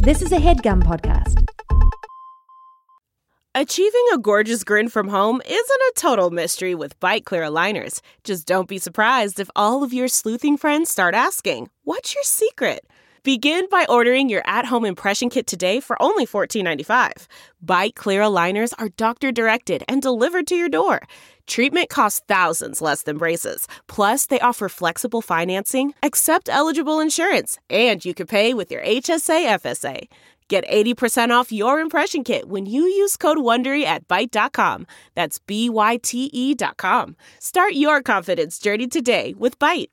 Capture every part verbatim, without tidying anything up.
This is a HeadGum podcast. Achieving a gorgeous grin from home isn't a total mystery with Byte Clear aligners. Just don't be surprised if all of your sleuthing friends start asking, "What's your secret?" Begin by ordering your at-home impression kit today for only fourteen ninety-five. Byte Clear aligners are doctor-directed and delivered to your door. Treatment costs thousands less than braces. Plus, they offer flexible financing, accept eligible insurance, and you can pay with your H S A F S A. Get eighty percent off your impression kit when you use code WONDERY at byte dot com. That's B Y T E dot com. Start your confidence journey today with Byte.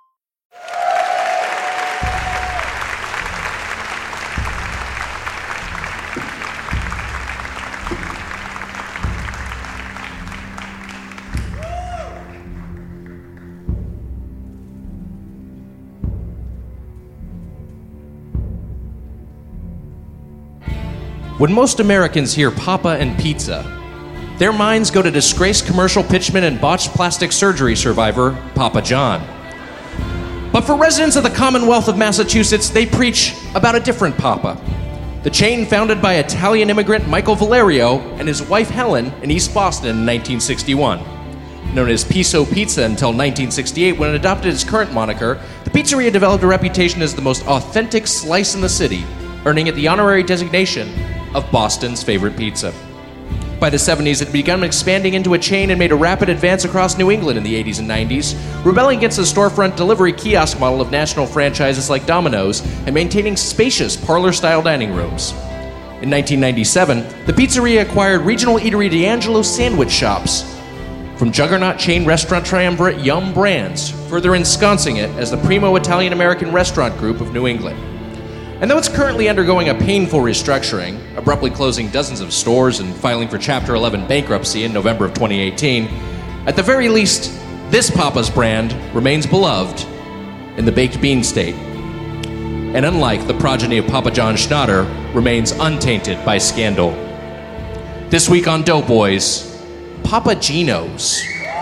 When most Americans hear Papa and pizza, their minds go to disgraced commercial pitchman and botched plastic surgery survivor, Papa John. But for residents of the Commonwealth of Massachusetts, they preach about a different Papa. The chain founded by Italian immigrant Michael Valerio and his wife Helen in East Boston in nineteen sixty-one. Known as Piso Pizza until nineteen sixty-eight, when it adopted its current moniker, the pizzeria developed a reputation as the most authentic slice in the city, earning it the honorary designation of Boston's favorite pizza. By the seventies, it had begun expanding into a chain and made a rapid advance across New England in the eighties and nineties, rebelling against the storefront delivery kiosk model of national franchises like Domino's and maintaining spacious parlor-style dining rooms. In nineteen ninety-seven, the pizzeria acquired regional eatery D'Angelo's Sandwich Shops from juggernaut chain restaurant triumvirate Yum Brands, further ensconcing it as the primo Italian-American restaurant group of New England. And though it's currently undergoing a painful restructuring, abruptly closing dozens of stores and filing for Chapter eleven bankruptcy in November of twenty eighteen, at the very least, this Papa's brand remains beloved in the baked bean state. And unlike the progeny of Papa John Schnatter, remains untainted by scandal. This week on Doughboys, Papa Gino's.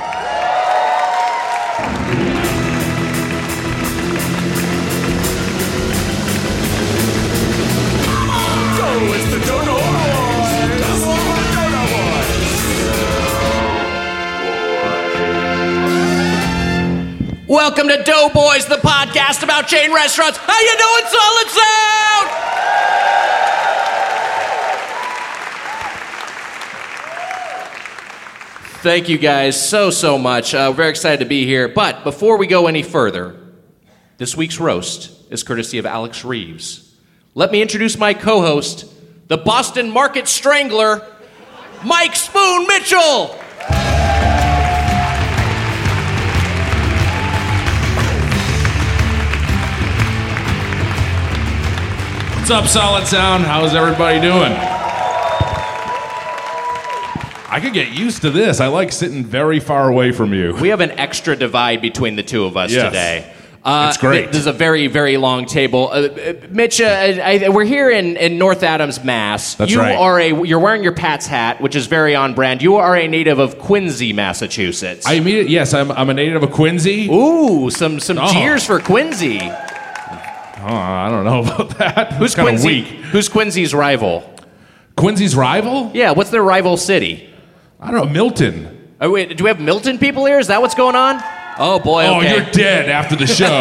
Welcome to Doughboys, the podcast about chain restaurants. How you doing, Solid Sound? Thank you guys so, so much. Uh, we're very excited to be here. But before we go any further, this week's roast is courtesy of Alex Reeves. Let me introduce my co-host, the Boston Market Strangler, Mike Spoon Mitchell. What's up, Solid Sound? How's everybody doing? I could get used to this. I like sitting very far away from you. We have an extra divide between the two of us yes. today. Uh, it's great. This is a very, very long table. Uh, uh, Mitch, uh, I, we're here in, in North Adams, Mass. That's you right. Are a, you're wearing your Pat's hat, which is very on brand. You are a native of Quincy, Massachusetts. I immediately, yes, I'm, I'm a native of Quincy. Ooh, some some Oh. cheers for Quincy. Oh, I don't know about that. Who's kind of Quincy? weak. Who's Quincy's rival? Quincy's rival? Yeah, what's their rival city? I don't know, Milton. Oh, wait, do we have Milton people here? Is that what's going on? Oh, boy, okay. Oh, you're dead after the show.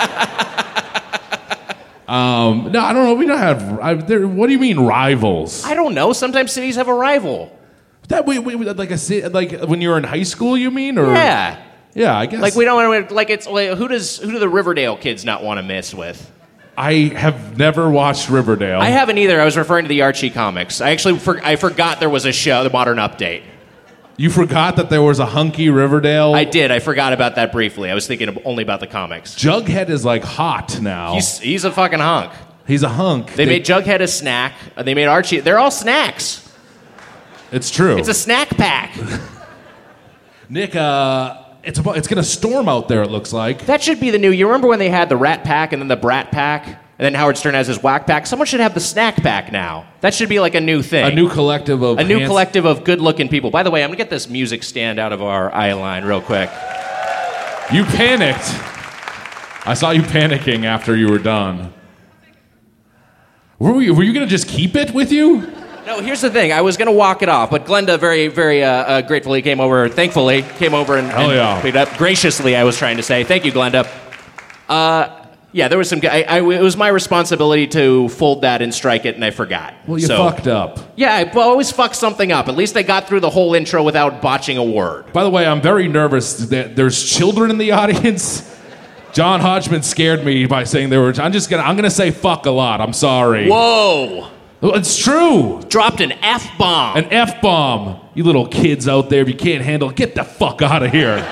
um, no, I don't know. We don't have. I, there, what do you mean rivals? I don't know. Sometimes cities have a rival. That we, we like a ci- like when you were in high school, you mean? Or Yeah. yeah, I guess. Like we don't want to. Like it's like who does who do the Riverdale kids not want to mess with? I have never watched Riverdale. I haven't either. I was referring to the Archie comics. I actually for, I forgot there was a show, the Modern Update. You forgot that there was a hunky Riverdale? I did. I forgot about that briefly. I was thinking of only about the comics. Jughead is like hot now. He's he's a fucking hunk. He's a hunk. They, they made Jughead a snack. They made Archie. They're all snacks. It's true. It's a snack pack. Nick, uh, it's about, it's gonna storm out there. It looks like. That should be the new. You remember when they had the Rat Pack and then the Brat Pack, and then Howard Stern has his Whack Pack? Someone should have the Snack Pack now. That should be like a new thing. A new collective of a new hands- collective of good-looking people. By the way, I'm gonna get this music stand out of our eye line real quick. You panicked. I saw you panicking after you were done. Were, we, were you going to just keep it with you? No, here's the thing. I was going to walk it off, but Glenda very, very uh, uh, gratefully came over, thankfully, came over and, Hell and yeah. picked up. Graciously, I was trying to say. Thank you, Glenda. Uh, yeah, there was some... I, I, it was my responsibility to fold that and strike it, and I forgot. Well, you so, fucked up. Yeah, I always fuck something up. At least I got through the whole intro without botching a word. By the way, I'm very nervous that there's children in the audience. John Hodgman scared me by saying there were... I'm just going to... I'm going to say fuck a lot. I'm sorry. Whoa! It's true. Dropped an F-bomb. An F-bomb. You little kids out there, if you can't handle it, get the fuck out of here.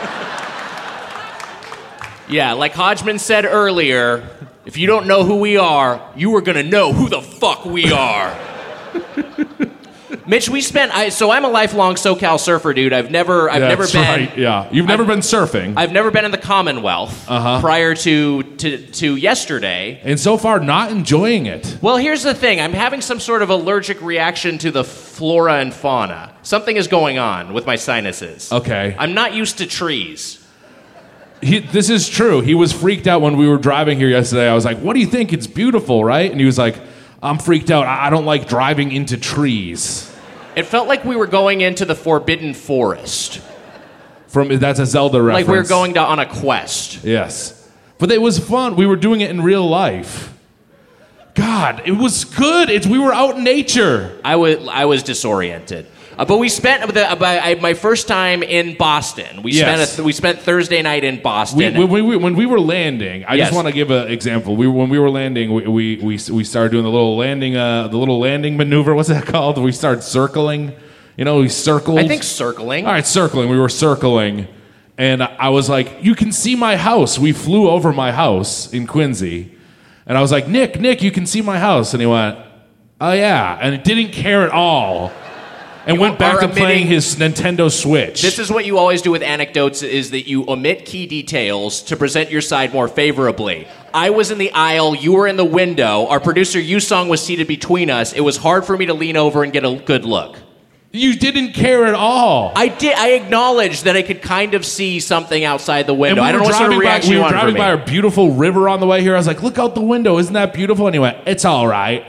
Yeah, like Hodgman said earlier, if you don't know who we are, you are gonna know who the fuck we are. Mitch, we spent. I, so I'm a lifelong SoCal surfer, dude. I've never, I've yeah, never that's been. Right. Yeah, you've never I've, been surfing. I've never been in the Commonwealth uh-huh. prior to, to to yesterday. And so far, not enjoying it. Well, here's the thing. I'm having some sort of allergic reaction to the flora and fauna. Something is going on with my sinuses. Okay. I'm not used to trees. He, this is true. He was freaked out when we were driving here yesterday. I was like, what do you think? It's beautiful, right? And he was like, I'm freaked out. I, I don't like driving into trees. It felt like we were going into the Forbidden Forest. From That's a Zelda reference. Like we were going to, on a quest. Yes. But it was fun. We were doing it in real life. God, it was good. It's, we were out in nature. I was, I was disoriented. Uh, but we spent the, uh, I, my first time in Boston. We yes. spent a, we spent Thursday night in Boston. We, we, we, when we were landing, I yes. just want to give an example. We when we were landing, we we, we, we started doing the little landing uh, the little landing maneuver. What's that called? We started circling. You know, we circled. I think circling. All right, circling. We were circling, and I was like, "You can see my house." We flew over my house in Quincy, and I was like, "Nick, Nick, you can see my house," and he went, "Oh yeah," and it didn't care at all. And You went back to omitting, playing his Nintendo Switch. This is what you always do with anecdotes, is that you omit key details to present your side more favorably. I was in the aisle, you were in the window, our producer Yusong was seated between us. It was hard for me to lean over and get a good look. You didn't care at all. I did. I acknowledged that I could kind of see something outside the window. And we I don't were know what sort of driving by, reaction we you were wanted driving from by me. our beautiful river on the way here. I was like, look out the window. Isn't that beautiful? And he went, it's all right.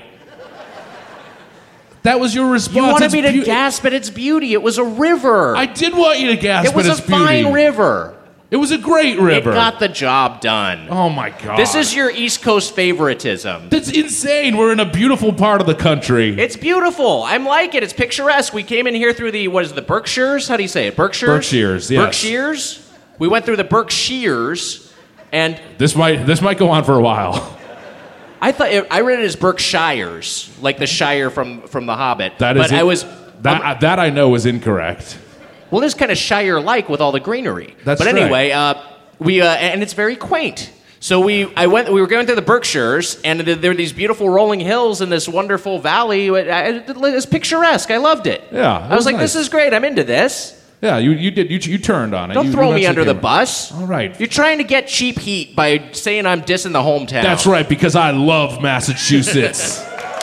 That was your response. You wanted It's me to beau- gasp at its beauty. It was a river. I did want you to gasp it was at a its beauty. fine river. It was a great river. It got the job done. Oh my God. This is your East Coast favoritism. That's insane. We're in a beautiful part of the country. It's beautiful. I'm like it. It's picturesque. We came in here through the, what is it, the Berkshires? How do you say it? Berkshires? Berkshires, yes. Berkshires? We went through the Berkshires, and This might this might go on for a while. I thought it, I read it as Berkshires, like the Shire from, from The Hobbit. That is but it. I was that um, that I know is incorrect. well, it's kind of Shire-like with all the greenery. That's but right. anyway, uh, we uh, and it's very quaint. So we I went we were going through the Berkshires, and there were these beautiful rolling hills and this wonderful valley. It, it was picturesque. I loved it. Yeah, I it was, was like, nice. this is great. I'm into this. Yeah, you you did you you turned on it. Don't You- throw you me under actually the came- bus. All right. You're trying to get cheap heat by saying I'm dissing the hometown. That's right, because I love Massachusetts.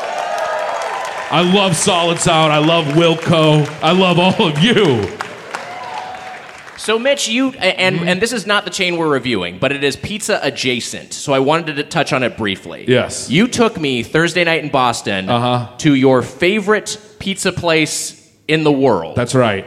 I love Solid Sound. I love Wilco. I love all of you. So, Mitch, you and Mm-hmm. and this is not the chain we're reviewing, but it is pizza adjacent. So I wanted to touch on it briefly. Yes. You took me Thursday night in Boston Uh-huh. to your favorite pizza place in the world. That's right.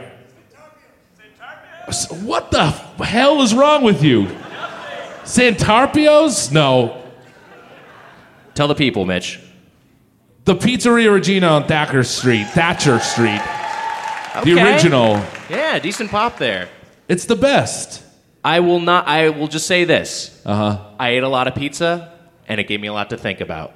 S- What the hell is wrong with you? Santarpio's? No. Tell the people, Mitch. The Pizzeria Regina on Thacker Street, Thatcher Street. The Okay. original. Yeah, decent pop there. It's the best. I will not. I will just say this. Uh huh. I ate a lot of pizza, and it gave me a lot to think about.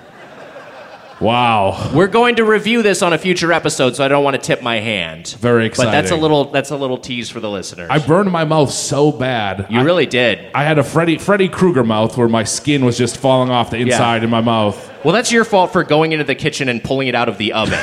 Wow. We're going to review this on a future episode, so I don't want to tip my hand. Very But that's a exciting. little that's a little tease for the listeners. I burned my mouth so bad. you I, really did. I had a Freddy Freddy Krueger mouth where my skin was just falling off the inside in my mouth. Well, that's your fault for going into the kitchen and pulling it out of the oven.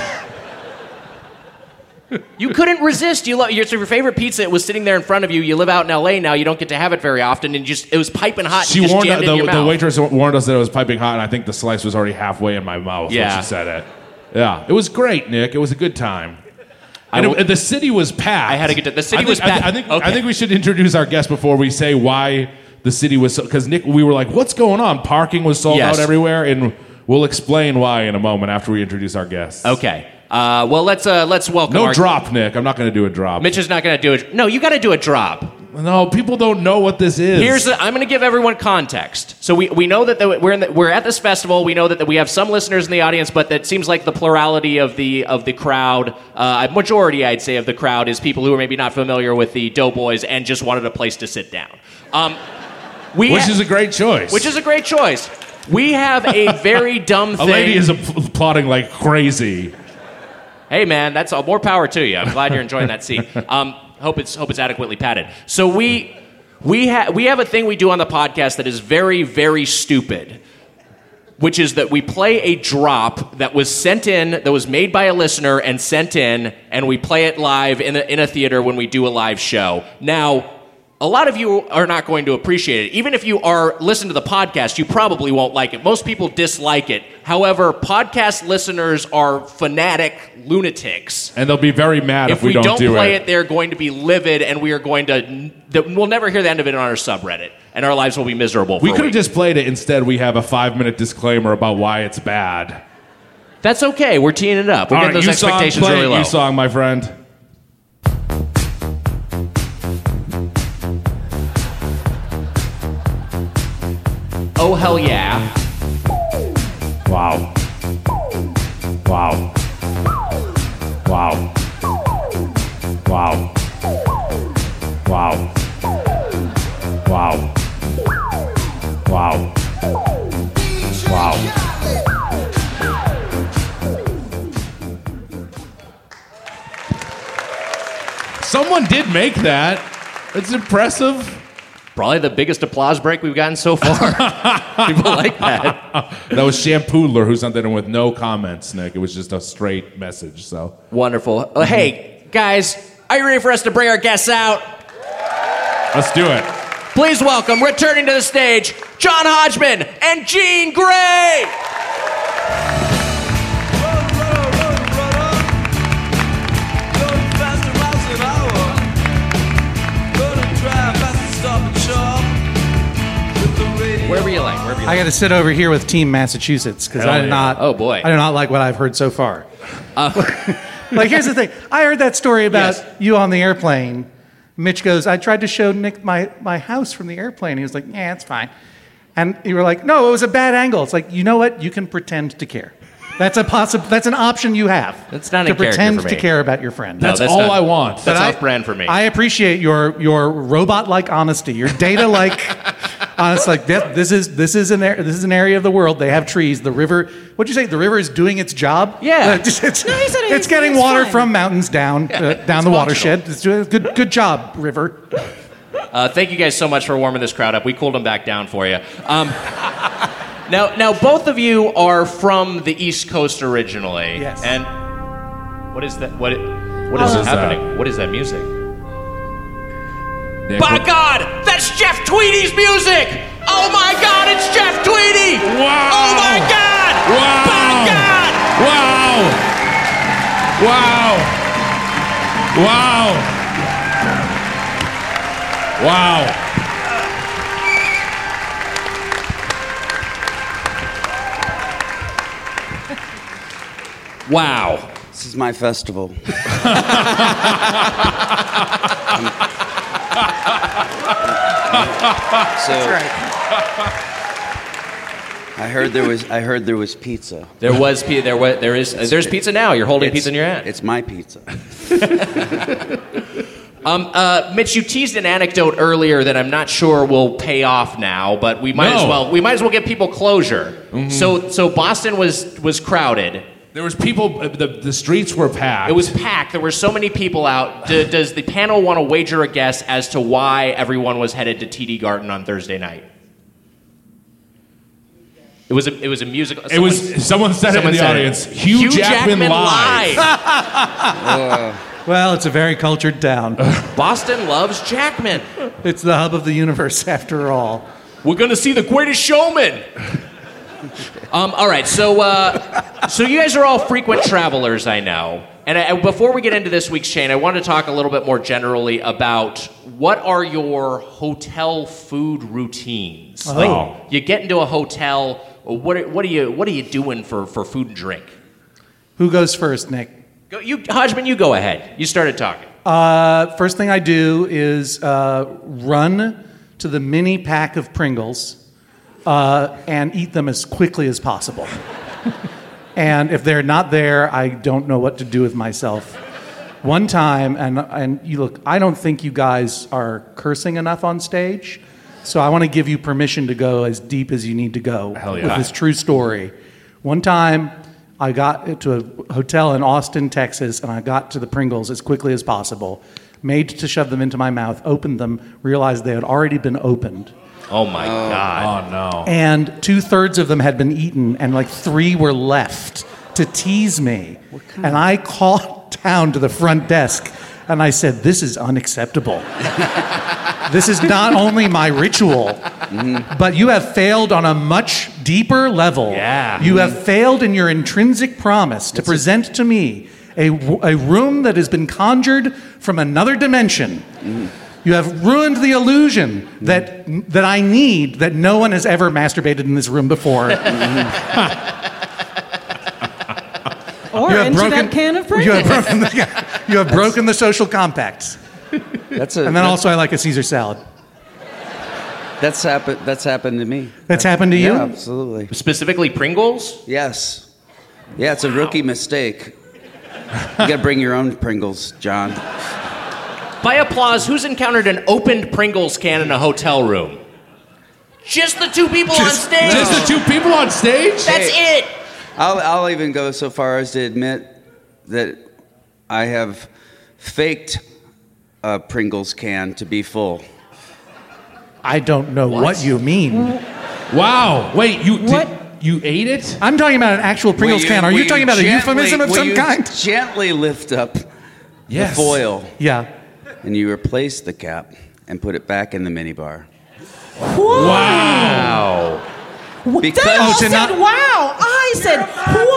You couldn't resist. You love your, your favorite pizza. It was sitting there in front of you. You live out in L A now. You don't get to have it very often, and just it was piping hot. She you just warned jammed us, it in the, your the mouth. waitress warned us that it was piping hot, and I think the slice was already halfway in my mouth Yeah. when she said it. Yeah, it was great, Nick. It was a good time. I And will- it- the city was packed. I had a good time. The city I think, was I thi- packed. I think Okay. I think we should introduce our guest before we say why the city was so. Because Nick, we were like, "What's going on?" Parking was sold Yes. out everywhere, and We'll explain why in a moment after we introduce our guests. Okay. Uh, well, let's uh, let's welcome. No our... drop, Nick. I'm not going to do a drop. Mitch is not going to do it. No, you got to do a drop. No, people don't know what this is. Here's the, I'm going to give everyone context. So we, we know that the, we're in the, we're at this festival. We know that the, we have some listeners in the audience, but that seems like the plurality of the of the crowd, uh, majority I'd say of the crowd, is people who are maybe not familiar with the Doughboys and just wanted a place to sit down. Um, we which ha- is a great choice. Which is a great choice. We have a very dumb thing. A lady is applauding like crazy. Hey man, that's all, more power to you. I'm glad you're enjoying that seat. Um, hope it's hope it's adequately padded. So we we have we have a thing we do on the podcast that is very very stupid, which is that we play a drop that was sent in, that was made by a listener and sent in, and we play it live in a, in a theater when we do a live show. Now, a lot of you are not going to appreciate it. Even if you are listen to the podcast, you probably won't like it. Most people dislike it. However, podcast listeners are fanatic lunatics. And they'll be very mad if, if we, we don't, don't do play it. it, they're going to be livid, and we are going to... We'll never hear the end of it on our subreddit, and our lives will be miserable for We a could have week. just played it. Instead, we have a five-minute disclaimer about why it's bad. That's okay. We're teeing it up. We're All getting right, those you expectations song, play really low. You song, my friend. Oh, hell yeah. Wow. Wow. Wow. Wow. Wow. Wow. Wow. Wow. Someone did make that. It's impressive. Probably the biggest applause break we've gotten so far. People like that. That was Shampoodler who sent that in with no comments, Nick. It was just a straight message, so. Wonderful. Uh, hey, guys, are you ready for us to bring our guests out? Let's do it. Please welcome, returning to the stage, John Hodgman and Jean Grey. Wherever you like, wherever you like. I got to sit over here with Team Massachusetts because I do yeah. not. Oh, boy. I do not like what I've heard so far. Uh, Like, here's the thing. I heard that story about Yes. you on the airplane. Mitch goes, I tried to show Nick my, my house from the airplane. He was like, yeah, it's fine. And you were like, no, it was a bad angle. It's like, you know what? You can pretend to care. That's a possi- That's an option you have. That's not to in character pretend for to me. care about your friend. No, That's, that's all not- I want. That's I- off-brand for me. I appreciate your your robot-like honesty, your data-like honest. Like this, this is this is an ar- this is an area of the world. They have trees. The river. What'd you say? The river is doing its job. Yeah. Uh, it's it's, No, he said it's it's- getting it's water fine. from mountains down uh, down the watershed. It's doing a good good job, river. Uh, thank you guys so much for warming this crowd up. We cooled them back down for you. Um, now, now, both of you are from the East Coast originally. Yes. And what is that? What? What is What is happening? that? What is that music? Nick, By what- God, that's Jeff Tweedy's music! Oh my God, it's Jeff Tweedy! Wow! Oh my God! Wow! By God! Wow! Wow! Wow! Wow. This is my festival. so, I heard there was. I heard there was pizza. There was pi- there was there is uh, there's pizza now. You're holding It's- pizza in your hand. It's my pizza. Um, uh, Mitch, you teased an anecdote earlier that I'm not sure will pay off now, but we might No. as well we might as well give people closure. So so Boston was was crowded. There was people. uh, The, the streets were packed. It was packed. There were so many people out. D- does the panel want to wager a guess as to why everyone was headed to T D Garden on Thursday night? It was a it was a musical. It was. Someone said it in someone the said audience. Hugh, Jackman, live. Well, it's a very cultured town. Boston loves Jackman. It's the hub of the universe, after all. We're going to see the greatest showman. um, all right, so uh, so you guys are all frequent travelers, I know. And I, before we get into this week's chain, I want to talk a little bit more generally about what are your hotel food routines. Oh. Like, you get into a hotel. what are, what are you what are you doing for, for food and drink? Who goes first, Nick? Go, you, Hodgman, you go ahead. You started talking. Uh, first thing I do is uh, run to the mini pack of Pringles uh, and eat them as quickly as possible. And if they're not there, I don't know what to do with myself. One time, and and you look, I don't think you guys are cursing enough on stage, so I want to give you permission to go as deep as you need to go Hell yeah. with this true story. One time, I got to a hotel in Austin, Texas, and I got to the Pringles as quickly as possible, made to shove them into my mouth, opened them, realized they had already been opened. Oh, my God. Oh, no. And two-thirds of them had been eaten, and like three were left to tease me. And I called down to the front desk, and I said, this is unacceptable. This is not only my ritual, mm-hmm. but you have failed on a much deeper level. Yeah. You have failed in your intrinsic promise to That's present to me a, a room that has been conjured from another dimension. Mm. You have ruined the illusion that that I need, that no one has ever masturbated in this room before. Or You have into broken- that can of You Pringles. have broken the, yeah, you have broken the social compact. That's a. And then that- also I like a Caesar salad. That's happened. That's happened to me. That's happened to you? Yeah, absolutely. Specifically Pringles? Yes. Yeah, it's a rookie mistake. You got to bring your own Pringles, John. By applause, who's encountered an opened Pringles can in a hotel room? Just the two people on stage. Just the two people on stage? That's Hey. it. I'll, I'll even go so far as to admit that I have faked a Pringles can to be full. I don't know what, What? you mean. Wow. Wait, you did, What? you ate it? I'm talking about an actual Pringles Will can. Are will you talking about a gently- euphemism of will some you kind? Gently lift up Yes. the foil, Yeah. and you replace the cap and put it back in the minibar. Wow. Because They all to said, not- wow. I said,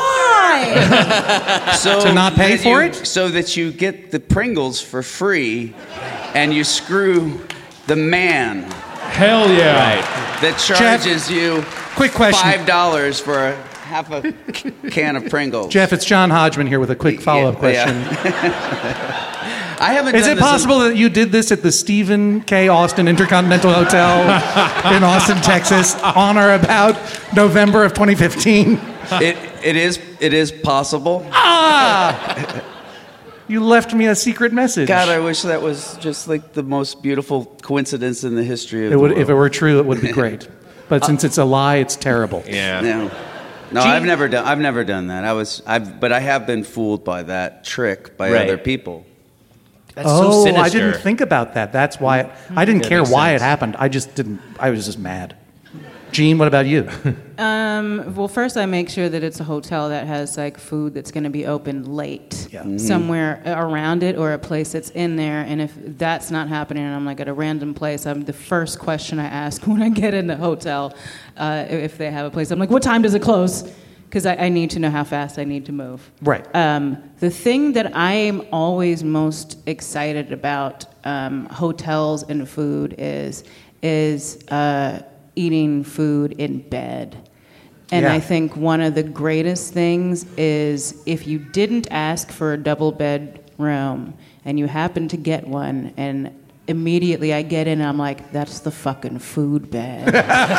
why? so To not pay that for you- it? so that you get the Pringles for free, and you screw the man Hell yeah. that charges you Quick question. five dollars for a half a c- can of Pringles. Jeff, it's John Hodgman here with a quick follow-up Yeah, question. yeah. I haven't. Is done it this in- possible that you did this at the Stephen K. Austin Intercontinental Hotel in Austin, Texas, on or about November of twenty fifteen? It it is it is possible. Ah! You left me a secret message. God, I wish that was just like the most beautiful coincidence in the history of it the would, world. if it were true, it would be great. But since it's a lie, it's terrible. Yeah. No, no, Gee- I've never done. I've never done that. I was. I've. But I have been fooled by that trick by Right. other people. That's oh, so sinister. I didn't think about that. That's why it, I didn't Yeah, care makes why sense. it happened. I just didn't. I was just mad. Gene, what about you? Um, well, first I make sure that it's a hotel that has like food that's going to be open late, Yeah. Mm-hmm. somewhere around it, or a place that's in there. And if that's not happening, and I'm like at a random place, I'm the first question I ask when I get in the hotel, uh, if they have a place. I'm like, what time does it close? Because I, I need to know how fast I need to move. Right. Um, the thing that I am always most excited about um, hotels and food is is uh, eating food in bed. And Yeah. I think one of the greatest things is if you didn't ask for a double bed room and you happen to get one, and immediately I get in and I'm like, that's the fucking food bed.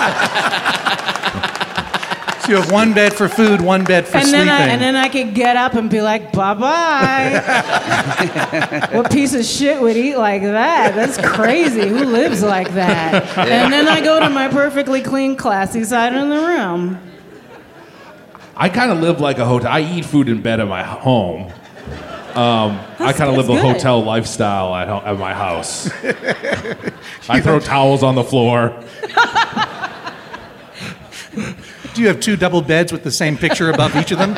So you have one bed for food, one bed for and sleeping. then I, and then I could get up and be like, bye bye. What piece of shit would eat like that? That's crazy. Who lives like that? And then I go to my perfectly clean, classy side of the room. I kind of live like a hotel. I eat food in bed at my home. Um, I kind of live that's a good. hotel lifestyle at, ho- at my house. I throw towels on the floor. Do you have two double beds with the same picture above each of them?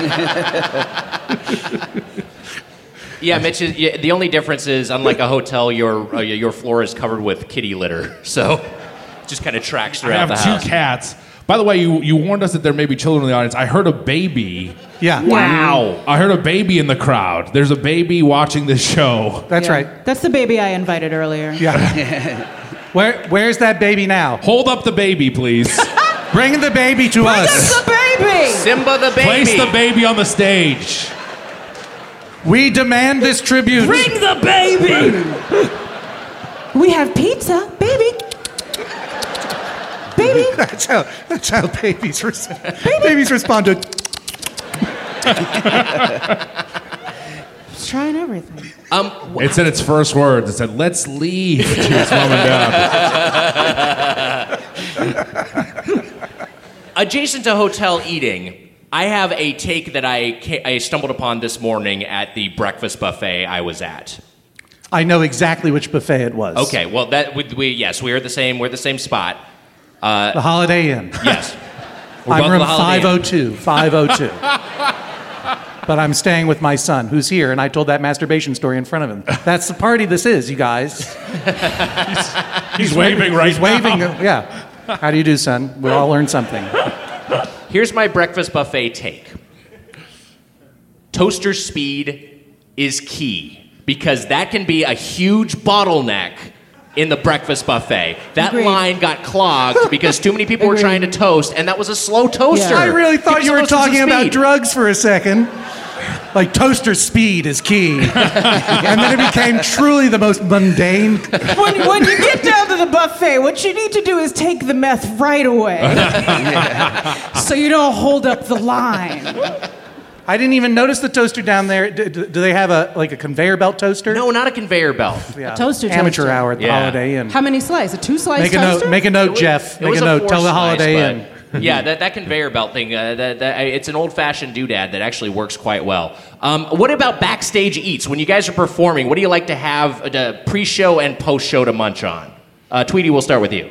Yeah, Mitch. Is, yeah, the only difference is, unlike a hotel, your uh, your floor is covered with kitty litter, so it just kind of tracks I throughout have the two house. cats. By the way, you, you warned us that there may be children in the audience. I heard a baby. Yeah. Wow. I heard a baby in the crowd. There's a baby watching this show. That's Yeah. right. That's the baby I invited earlier. Yeah. Where, where's that baby now? Hold up the baby, please. Bring the baby to Bring us. us the baby! Simba the baby. Place the baby on the stage. We demand this tribute. Bring the baby! We have pizza, baby. Baby. That's how, that's how babies, res- babies respond to... Just trying everything. Um, It said its first words. It said, let's leave to its mom and dad. adjacent to hotel eating, I have a take that I ca- I stumbled upon this morning at the breakfast buffet I was at. I know exactly which buffet it was. Okay, well that we, we yes, we are the same. We're the same spot. The Holiday Inn. Yes, We're I'm both room the Holiday five oh Inn. two. five oh two. But I'm staying with my son, who's here, and I told that masturbation story in front of him. That's the party this is, you guys. He's, he's waving right He's waving. Yeah. How do you do, son? We'll all learn something. Here's my breakfast buffet take. Toaster speed is key because that can be a huge bottleneck in the breakfast buffet. That Agreed. line got clogged because too many people were Agreed. trying to toast, and that was a slow toaster. Yeah. I really thought Give you us were some talking about speed. drugs for a second. Like toaster speed is key. And then it became truly the most mundane. When, when you get down to the buffet, what you need to do is take the meth right away. So you don't hold up the line. I didn't even notice the toaster down there. Do, do do they have a like a conveyor belt toaster? No, not a conveyor belt. Yeah. toaster Amateur toaster. hour at the Yeah. Holiday Inn. How many slices? A two slice Make a toaster? note. Make a note, It was- Jeff. it Make was a note. four Tell the slice, Holiday but- Inn. Yeah, that, that conveyor belt thing, uh, that, that, it's an old-fashioned doodad that actually works quite well. Um, what about backstage eats? When you guys are performing, what do you like to have uh, pre-show and post-show to munch on? Uh, Tweety, we'll start with you.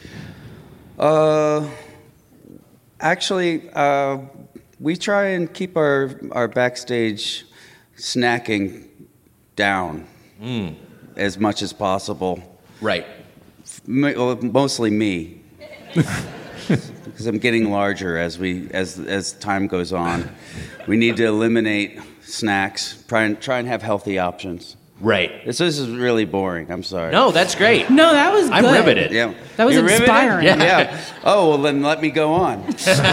Uh, actually, uh, we try and keep our, our backstage snacking down as much as possible. Right. M- well, mostly me, because I'm getting larger as we as as time goes on. We need to eliminate snacks. Try and try and have healthy options. Right. This, this is really boring. I'm sorry. No, that's great. No, that was good. I'm riveted. Yeah. That was You're riveted? inspiring. Yeah. Yeah. Oh, well, then let me go on.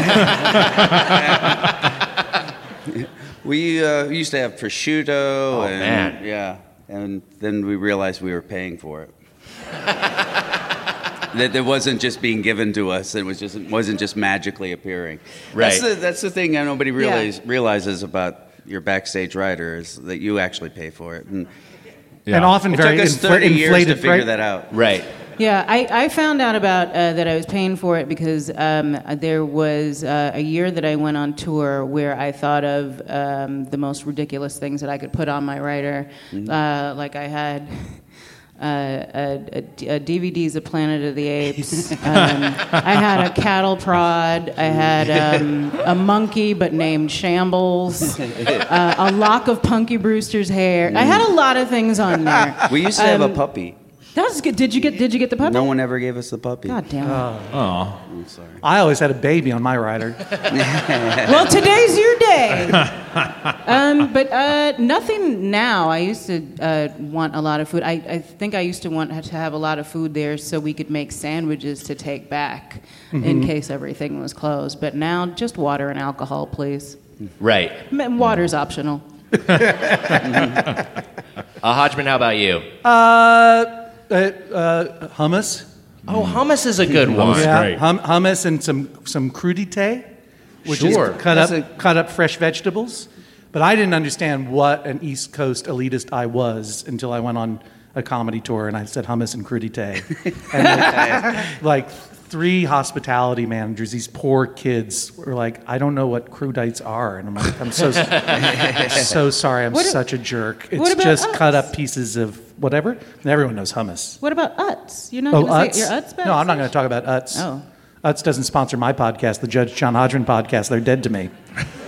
we uh, used to have prosciutto. Oh, and, man. Yeah. And then we realized we were paying for it. That it wasn't just being given to us. It was just it wasn't just magically appearing. That's Right. the, that's the thing that nobody Yeah. realize, realizes about your backstage rider is that you actually pay for it. And And often it very took us infl- thirty years inflated. to figure right? that out. Right. Yeah, I, I found out about uh, that I was paying for it because um, there was uh, a year that I went on tour where I thought of um, the most ridiculous things that I could put on my rider. Uh, like I had uh, a, a, a D V Ds of Planet of the Apes. um, I had a cattle prod. I had um, a monkey but named Shambles. Uh, a lock of Punky Brewster's hair. I had a lot of things on there. We used to have Um, a puppy. That's good. Did you get Did you get the puppy? No one ever gave us the puppy. God damn it. I'm sorry. I always had a baby on my rider. Well, today's your day. um, but uh, nothing now. I used to uh, want a lot of food. I, I think I used to want to have a lot of food there so we could make sandwiches to take back in case everything was closed. But now, just water and alcohol, please. Right. M- Water's optional. Uh, Hodgman, how about you? Uh, uh, uh, hummus. Oh, hummus is a good one. Hummus. Yeah, great. hum- hummus and some some crudité, which Sure. is cut That's up cut up fresh vegetables. But I didn't understand what an East Coast elitist I was until I went on a comedy tour and I said hummus and crudité. And like, like three hospitality managers, these poor kids, were like, I don't know what crudites are, and I'm like, I'm so so sorry, I'm What a- such a jerk. It's what about just us? cut up pieces of whatever. And everyone knows hummus. What about Utz? You're not Oh, going to Utz? say your Utz backstage? No, I'm not going to talk about Utz. Oh. Utz doesn't sponsor my podcast, the Judge John Hodgman podcast. They're dead to me.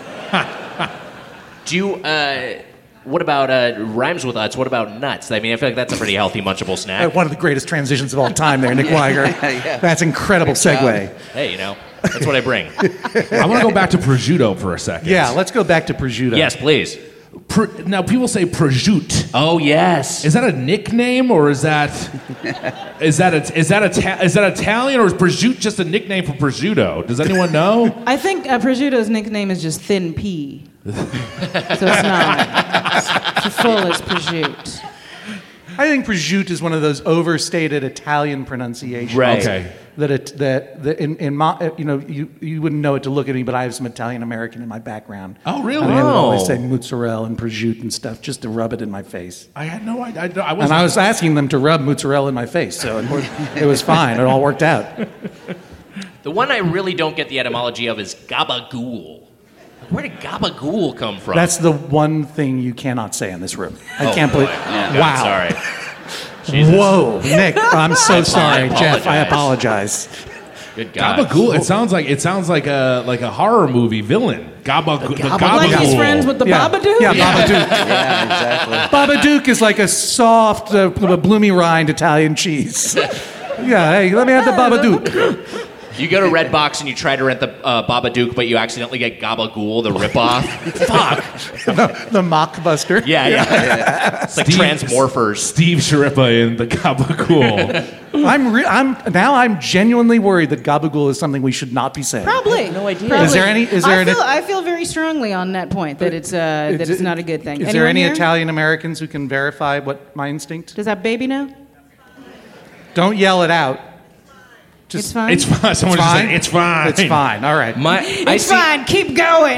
Do you, uh, what about, uh, rhymes with Utz? What about nuts? I mean, I feel like that's a pretty healthy, munchable Uh, snack. One of the greatest transitions of all time there, Nick Weiger. yeah. That's incredible segue. Hey, you know, that's what I bring. I want to go back to prosciutto for a second. Yeah, let's go back to prosciutto. Yes, please. Pr- now people say prosciutto. Oh yes. Is that a nickname or is that is that a, is that a, is that Italian or is prosciutto just a nickname for prosciutto? Does anyone know? I think uh, prosciutto's nickname is just thin pea. So it's not. It's full as prosciutto. I think prosciutto is one of those overstated Italian pronunciations. Right. Okay. That it that, that in, in my you know you you wouldn't know it to look at me, but I have some Italian American in my background. Oh, really? And I would always Oh. say mozzarella and prosciutto and stuff just to rub it in my face. I had no idea. I, I And wasn't. I was asking them to rub mozzarella in my face, so it, worked- it was fine. It all worked out. The one I really don't get the etymology of is gabagool. Where did gabagool come from? That's the one thing you cannot say in this room. I Oh, can't boy. believe. Yeah, wow. Sorry. Whoa, Nick, I'm so I sorry, Jeff. I apologize. apologize. Good God. Gabagool. It sounds like it sounds like a like a horror movie villain. Gabagool. The Gabagool. Like he's Gabagool. friends with the Yeah. Babadook? Yeah, Babadook. Yeah, exactly. Babadook is like a soft, uh, bloomy rind Italian cheese. Yeah, hey, let me have the Babadook. You go to Redbox and you try to rent the uh, Babadook, but you accidentally get Gabagool, the ripoff. Fuck. the, the mockbuster. Yeah, yeah. It's like Steve- Transmorphers. Steve Sharippa in the Gabagool. I'm, re- I'm now. I'm genuinely worried that gabagool is something we should not be saying. Probably. No idea. Probably. Is there any- is there I any- feel, I feel very strongly on that point that it's uh, that it's not a good thing. Is Anyone there any here? Italian Americans who can verify what my instinct? Does that baby know? Don't yell it out. Just, It's fine. It's fine. Someone It's just fine? said it's fine. It's fine. All right. My, I It's see, fine. Keep going.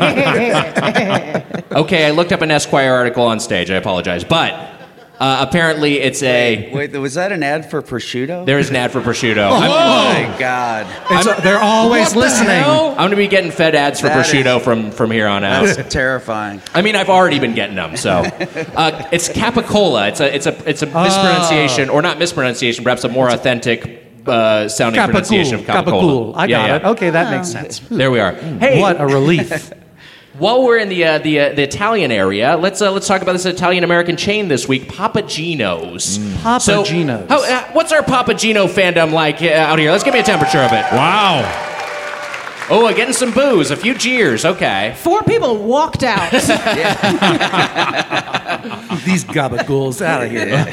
Okay, I looked up an Esquire article on stage. I apologize. But uh, apparently it's a... Wait, was that an ad for prosciutto? There is an ad for prosciutto. Oh I'm, my God. It's a- they're always listening. I'm going to be getting fed ads for That prosciutto is- from, from here on out. That's terrifying. I mean, I've already been getting them. So uh, it's capicola. It's a it's a it's a mispronunciation, or not mispronunciation, perhaps a more authentic uh, sounding pronunciation of Gabagool. capicola. Gabagool. I Yeah, got it. yeah. Okay, that makes sense. There we are. Hey, What a relief. while we're in the uh, the uh, the Italian area, let's uh, let's talk about this Italian American chain this week, Papa Gino's. Papa So, Gino's. how, uh, what's our Papa Gino fandom like uh, out here? Let's give me a temperature of it. Wow. Oh, uh, getting some booze, a few jeers. Okay. Four people walked out. These gabagools out of here.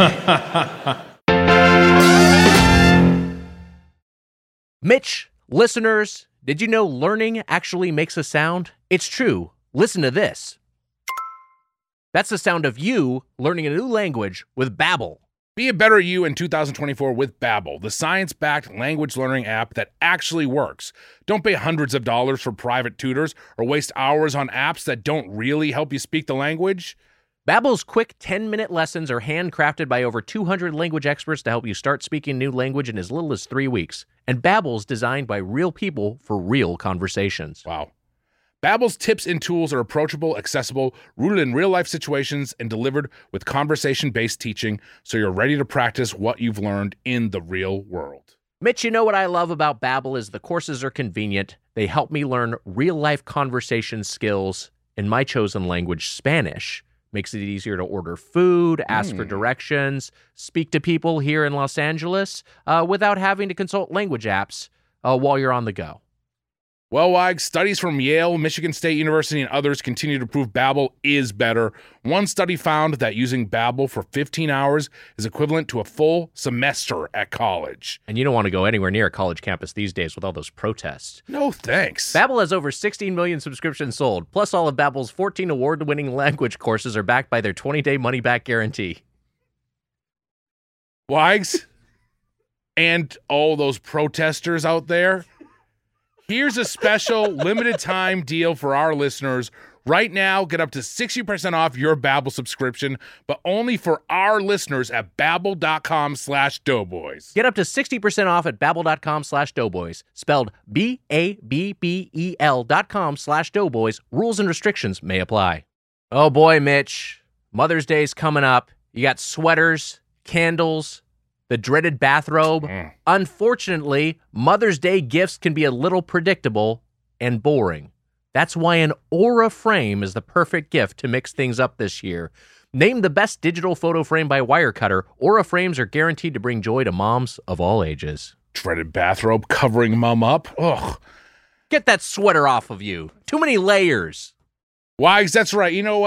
Mitch, listeners, did you know learning actually makes a sound? It's true. Listen to this. That's the sound of you learning a new language with Babbel. Be a better you in two thousand twenty-four with Babbel, the science-backed language learning app that actually works. Don't pay hundreds of dollars for private tutors or waste hours on apps that don't really help you speak the language. Babbel's quick ten-minute lessons are handcrafted by over two hundred language experts to help you start speaking a new language in as little as three weeks. And Babbel's designed by real people for real conversations. Wow. Babbel's tips and tools are approachable, accessible, rooted in real-life situations, and delivered with conversation-based teaching so you're ready to practice what you've learned in the real world. Mitch, you know what I love about Babbel is the courses are convenient. They help me learn real-life conversation skills in my chosen language, Spanish. Makes it easier to order food, ask for directions, speak to people here in Los Angeles uh, without having to consult language apps uh, while you're on the go. Well, Wags, studies from Yale, Michigan State University, and others continue to prove Babbel is better. One study found that using Babbel for fifteen hours is equivalent to a full semester at college. And you don't want to go anywhere near a college campus these days with all those protests. No thanks. Babbel has over sixteen million subscriptions sold. Plus, all of Babbel's fourteen award-winning language courses are backed by their twenty-day money-back guarantee. Wags, and all those protesters out there, here's a special limited time deal for our listeners. Right now, get up to sixty percent off your Babbel subscription, but only for our listeners at babbel.com slash doughboys. Get up to sixty percent off at babbel.com slash doughboys. Spelled B A B B E L dot com slash doughboys. Rules and restrictions may apply. Oh boy, Mitch. Mother's Day's coming up. You got sweaters, candles, the dreaded bathrobe. Mm. Unfortunately, Mother's Day gifts can be a little predictable and boring. That's why an Aura frame is the perfect gift to mix things up this year. Named the best digital photo frame by Wirecutter, Aura frames are guaranteed to bring joy to moms of all ages. Dreaded bathrobe covering mom up. Ugh. Get that sweater off of you. Too many layers. Wags, that's right. You know what?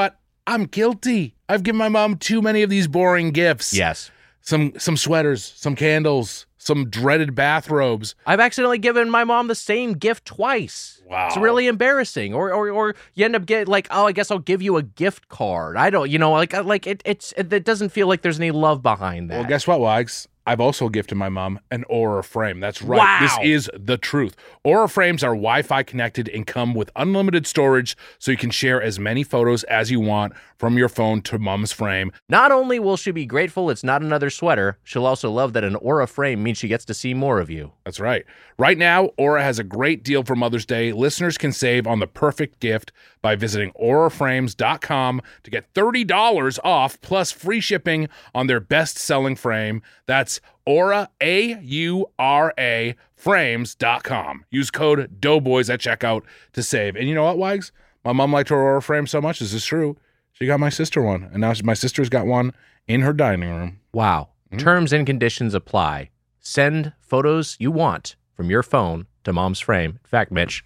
I'm guilty. I've given my mom too many of these boring gifts. Yes. Some some sweaters, some candles, some dreaded bathrobes. I've accidentally given my mom the same gift twice. Wow. It's really embarrassing. Or or or you end up getting like, oh, I guess I'll give you a gift card. I don't, you know, like like it it's it, it doesn't feel like there's any love behind that. Well, guess what, Wags? I've also gifted my mom an Aura frame. That's right. Wow. This is the truth. Aura frames are Wi-Fi connected and come with unlimited storage, so you can share as many photos as you want from your phone to mom's frame. Not only will she be grateful it's not another sweater, she'll also love that an Aura frame means she gets to see more of you. That's right. Right now, Aura has a great deal for Mother's Day. Listeners can save on the perfect gift by visiting aura frames dot com to get thirty dollars off plus free shipping on their best-selling frame. That's Aura, A U R A, frames dot com. Use code Doughboys at checkout to save. And you know what, Wags? My mom liked her Aura frame so much, this is true, she got my sister one. And now my sister's got one in her dining room. Wow. Mm-hmm. Terms and conditions apply. Send photos you want from your phone to mom's frame. In fact, Mitch,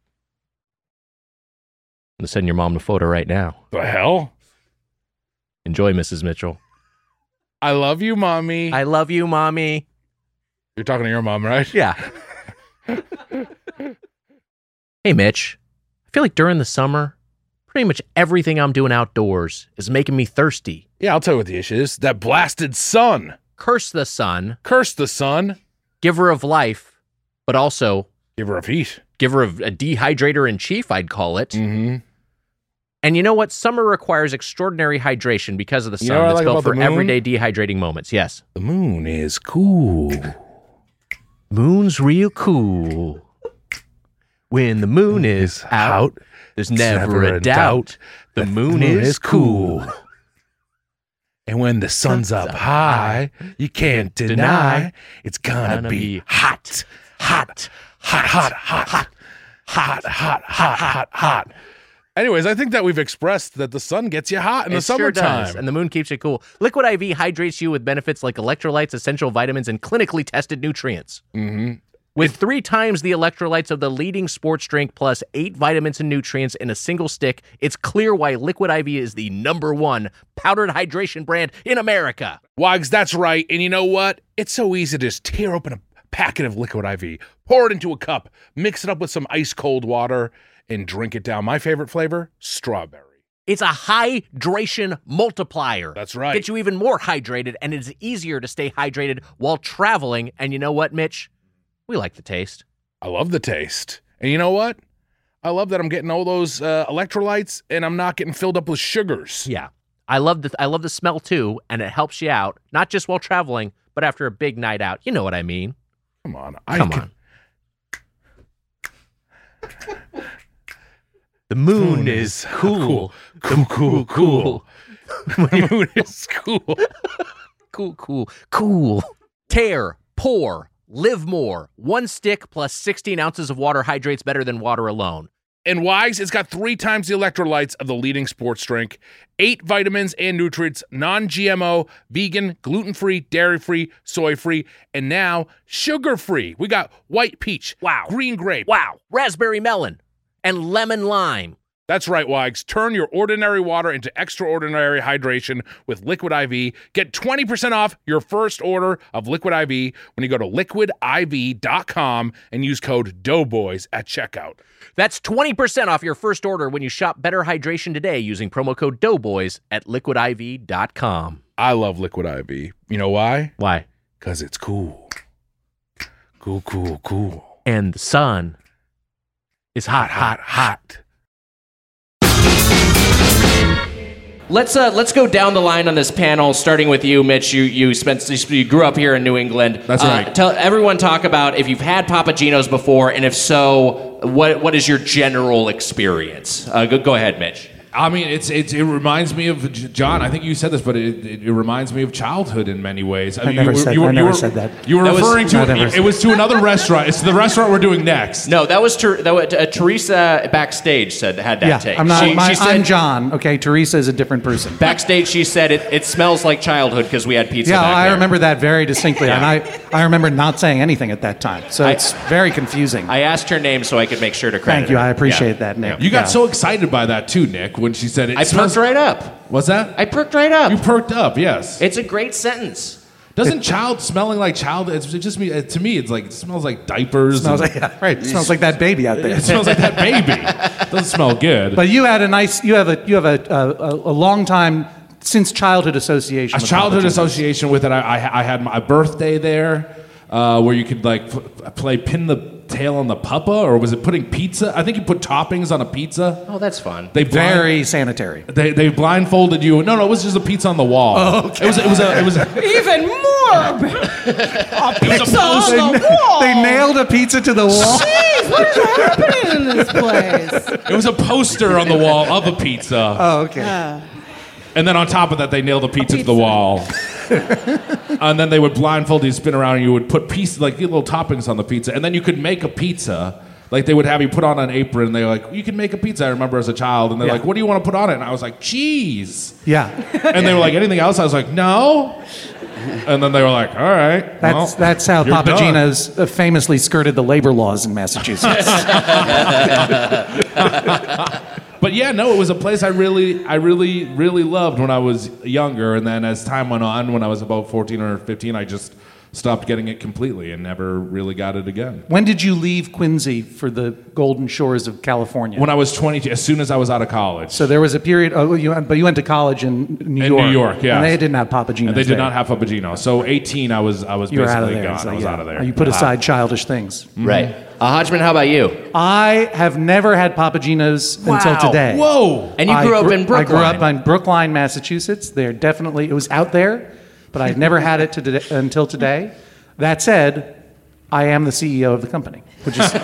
I'm going to send your mom a photo right now. The hell? Enjoy, Missus Mitchell. I love you, Mommy. I love you, Mommy. You're talking to your mom, right? Yeah. Hey, Mitch. I feel like during the summer, pretty much everything I'm doing outdoors is making me thirsty. Yeah, I'll tell you what the issue is. That blasted sun. Curse the sun. Curse the sun. Giver of life, but also Giver of heat. giver of a dehydrator in chief, I'd call it. Mm-hmm. And you know what? Summer requires extraordinary hydration because of the sun You know what I that's like built about for the moon? everyday dehydrating moments. Yes. The moon is cool. Moon's real cool. When the moon is out, there's never a doubt. The moon is cool. And when the sun's up high, you can't deny it's gonna, Gonna be, be hot, hot, hot, hot, hot, hot, hot, hot, hot, hot, hot. Anyways, I think that we've expressed that the sun gets you hot in the It sure summertime. does, and the moon keeps you cool. Liquid I V hydrates you with benefits like electrolytes, essential vitamins, and clinically tested nutrients. Mm-hmm. With three times the electrolytes of the leading sports drink plus eight vitamins and nutrients in a single stick, it's clear why Liquid I V is the number one powdered hydration brand in America. Wags, that's right. And you know what? It's so easy to just tear open a packet of Liquid I V, pour it into a cup, mix it up with some ice cold water, and drink it down. My favorite flavor, strawberry. It's a hydration multiplier. That's right. Gets you even more hydrated, and it's easier to stay hydrated while traveling. And you know what, Mitch? We like the taste. I love the taste. And you know what? I love that I'm getting all those uh, electrolytes and I'm not getting filled up with sugars. Yeah. I love the I love the smell too, and it helps you out, not just while traveling, but after a big night out. You know what I mean. Come on. I Come can- on. The moon is cool. Cool, cool, cool. The moon is cool. Cool, cool, cool. Tear, pour, live more. One stick plus sixteen ounces of water hydrates better than water alone. And Wags, it's got three times the electrolytes of the leading sports drink, eight vitamins and nutrients, non-G M O, vegan, gluten-free, dairy-free, soy-free, and now sugar-free. We got white peach, Wow. green grape. Wow. Raspberry melon and lemon lime. That's right, Wags. Turn your ordinary water into extraordinary hydration with Liquid I V. Get twenty percent off your first order of Liquid I V when you go to liquid I V dot com and use code Doughboys at checkout. That's twenty percent off your first order when you shop Better Hydration today using promo code Doughboys at liquid I V dot com. I love Liquid I V. You know why? Why? Because it's cool. Cool, cool, cool. And the sun is hot, hot, hot. Let's uh, let's go down the line on this panel, starting with you, Mitch. You you spent you grew up here in New England. That's Uh, right. Tell everyone talk about if you've had Papa Gino's before, and if so, what what is your general experience? Uh, go, go ahead, Mitch. I mean, it's, it's it reminds me of J- John. I think you said this, but it, it, it reminds me of childhood in many ways. I, mean, never you, were- said- you, were- I you never were- said that. You were That was- referring I to never it, said it was to another restaurant. It's the restaurant we're doing next. No, that was ter- that was, uh, Teresa backstage said had that Yeah, take. I'm not. She, my, she said, I'm John. Okay, Teresa is a different person. Backstage, she said it, it smells like childhood because we had pizza. Yeah, back I there. remember that very distinctly, and I, I remember not saying anything at that time. So I- it's very confusing. I asked her name so I could make sure to credit Thank you. her. I appreciate Yeah. that, Nick. You got Yeah. so excited by that too, Nick. when she said it. I smells- perked right up. What's that? I perked right up. You perked up, yes. It's a great sentence. Doesn't child smelling like child? It's it just me. To me, it's like it smells like diapers. Smells and- like, yeah, right. It smells like that baby out there. It smells like that baby. It doesn't smell good. But you had a nice, you have a, you have a, a, a long time since childhood association. a with childhood Papa Gino's. association with it. I, I, I had my birthday there, uh, where you could like f- play pin the tail on the puppa, or was it putting pizza? I think you put toppings on a pizza. Oh, that's fun. They blind- Very sanitary. They they blindfolded you. No, no, it was just a pizza on the wall. Oh, okay. It was it was a it was a, Even more. A pizza on They, the na- wall. they nailed a pizza to the wall. Jeez, what is happening in this place? it was a poster on the wall of a pizza. Oh, okay. And then on top of that, they nailed a pizza, to the wall. And then they would blindfold you, spin around, and you would put pieces, like little toppings on the pizza. And then you could make a pizza. Like they would have you put on an apron, and they were like, you can make a pizza. I remember as a child. And they're Yeah. like, what do you want to put on it? And I was like, cheese. Yeah. And they were like, anything else? I was like, no. And then they were like, all right. That's well, that's how you're Papa done." Gino's uh, famously skirted the labor laws in Massachusetts. But yeah, no, it was a place I really, I really, really loved when I was younger. And then as time went on, when I was about fourteen or fifteen, I just stopped getting it completely and never really got it again. When did you leave Quincy for the golden shores of California? When I was twenty-two, as soon as I was out of college. so there was a period. Oh, you went, but you went to college in New In York. New York, yeah. And they didn't have Papa Gino's. And they did there. not have Papa Gino. So eighteen, I was, I was You were basically out of there. gone. So, I was yeah. out of there. You put aside childish things. Right. Uh, Hodgman, how about you? I have never had Papa Gino's until today. Whoa! And you I grew up gr- in Brookline. I grew up in Brookline, Massachusetts. They're definitely, it was out there, but I'd never had it to today, until today. That said, I am the C E O of the company, which is,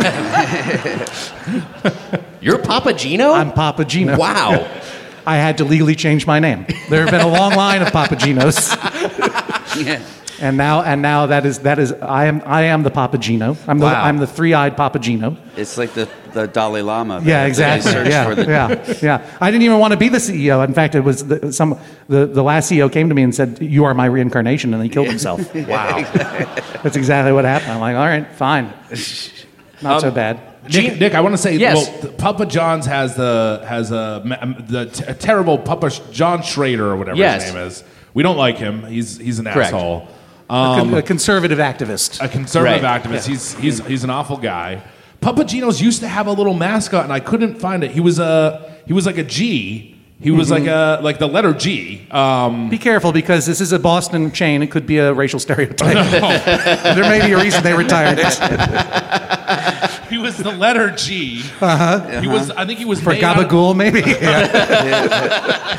You're Papa Gino? I'm Papa Gino. Wow. I had to legally change my name. There have been a long line of Papa Ginos. And now, and now that is that is I am I am the Papa Gino. I'm the Wow. I'm the three-eyed Papa Gino. It's like the, the Dalai Lama. Yeah, They exactly. search Yeah, for the- yeah, yeah. I didn't even want to be the C E O. In fact, it was the, some the, the last C E O came to me and said, "You are my reincarnation," and he killed himself. Wow. That's exactly what happened. I'm like, all right, fine, not so bad. Nick, Nick, I want to say, Yes. well, the- Papa John's has the has a um, the t- a terrible Papa Sh- John Schrader or whatever Yes. his name is. We don't like him. He's he's an Correct. asshole. A Um, con- a conservative activist. a conservative Right. activist. He's he's he's an awful guy. Papa Gino's used to have a little mascot, and I couldn't find it. He was a he was like a G. He was like a like the letter G. Um, Be careful because this is a Boston chain. It could be a racial stereotype. There may be a reason they retired it. he was the letter G. Uh-huh. He was. I think he was For made out of- Gabagool, maybe? Yeah.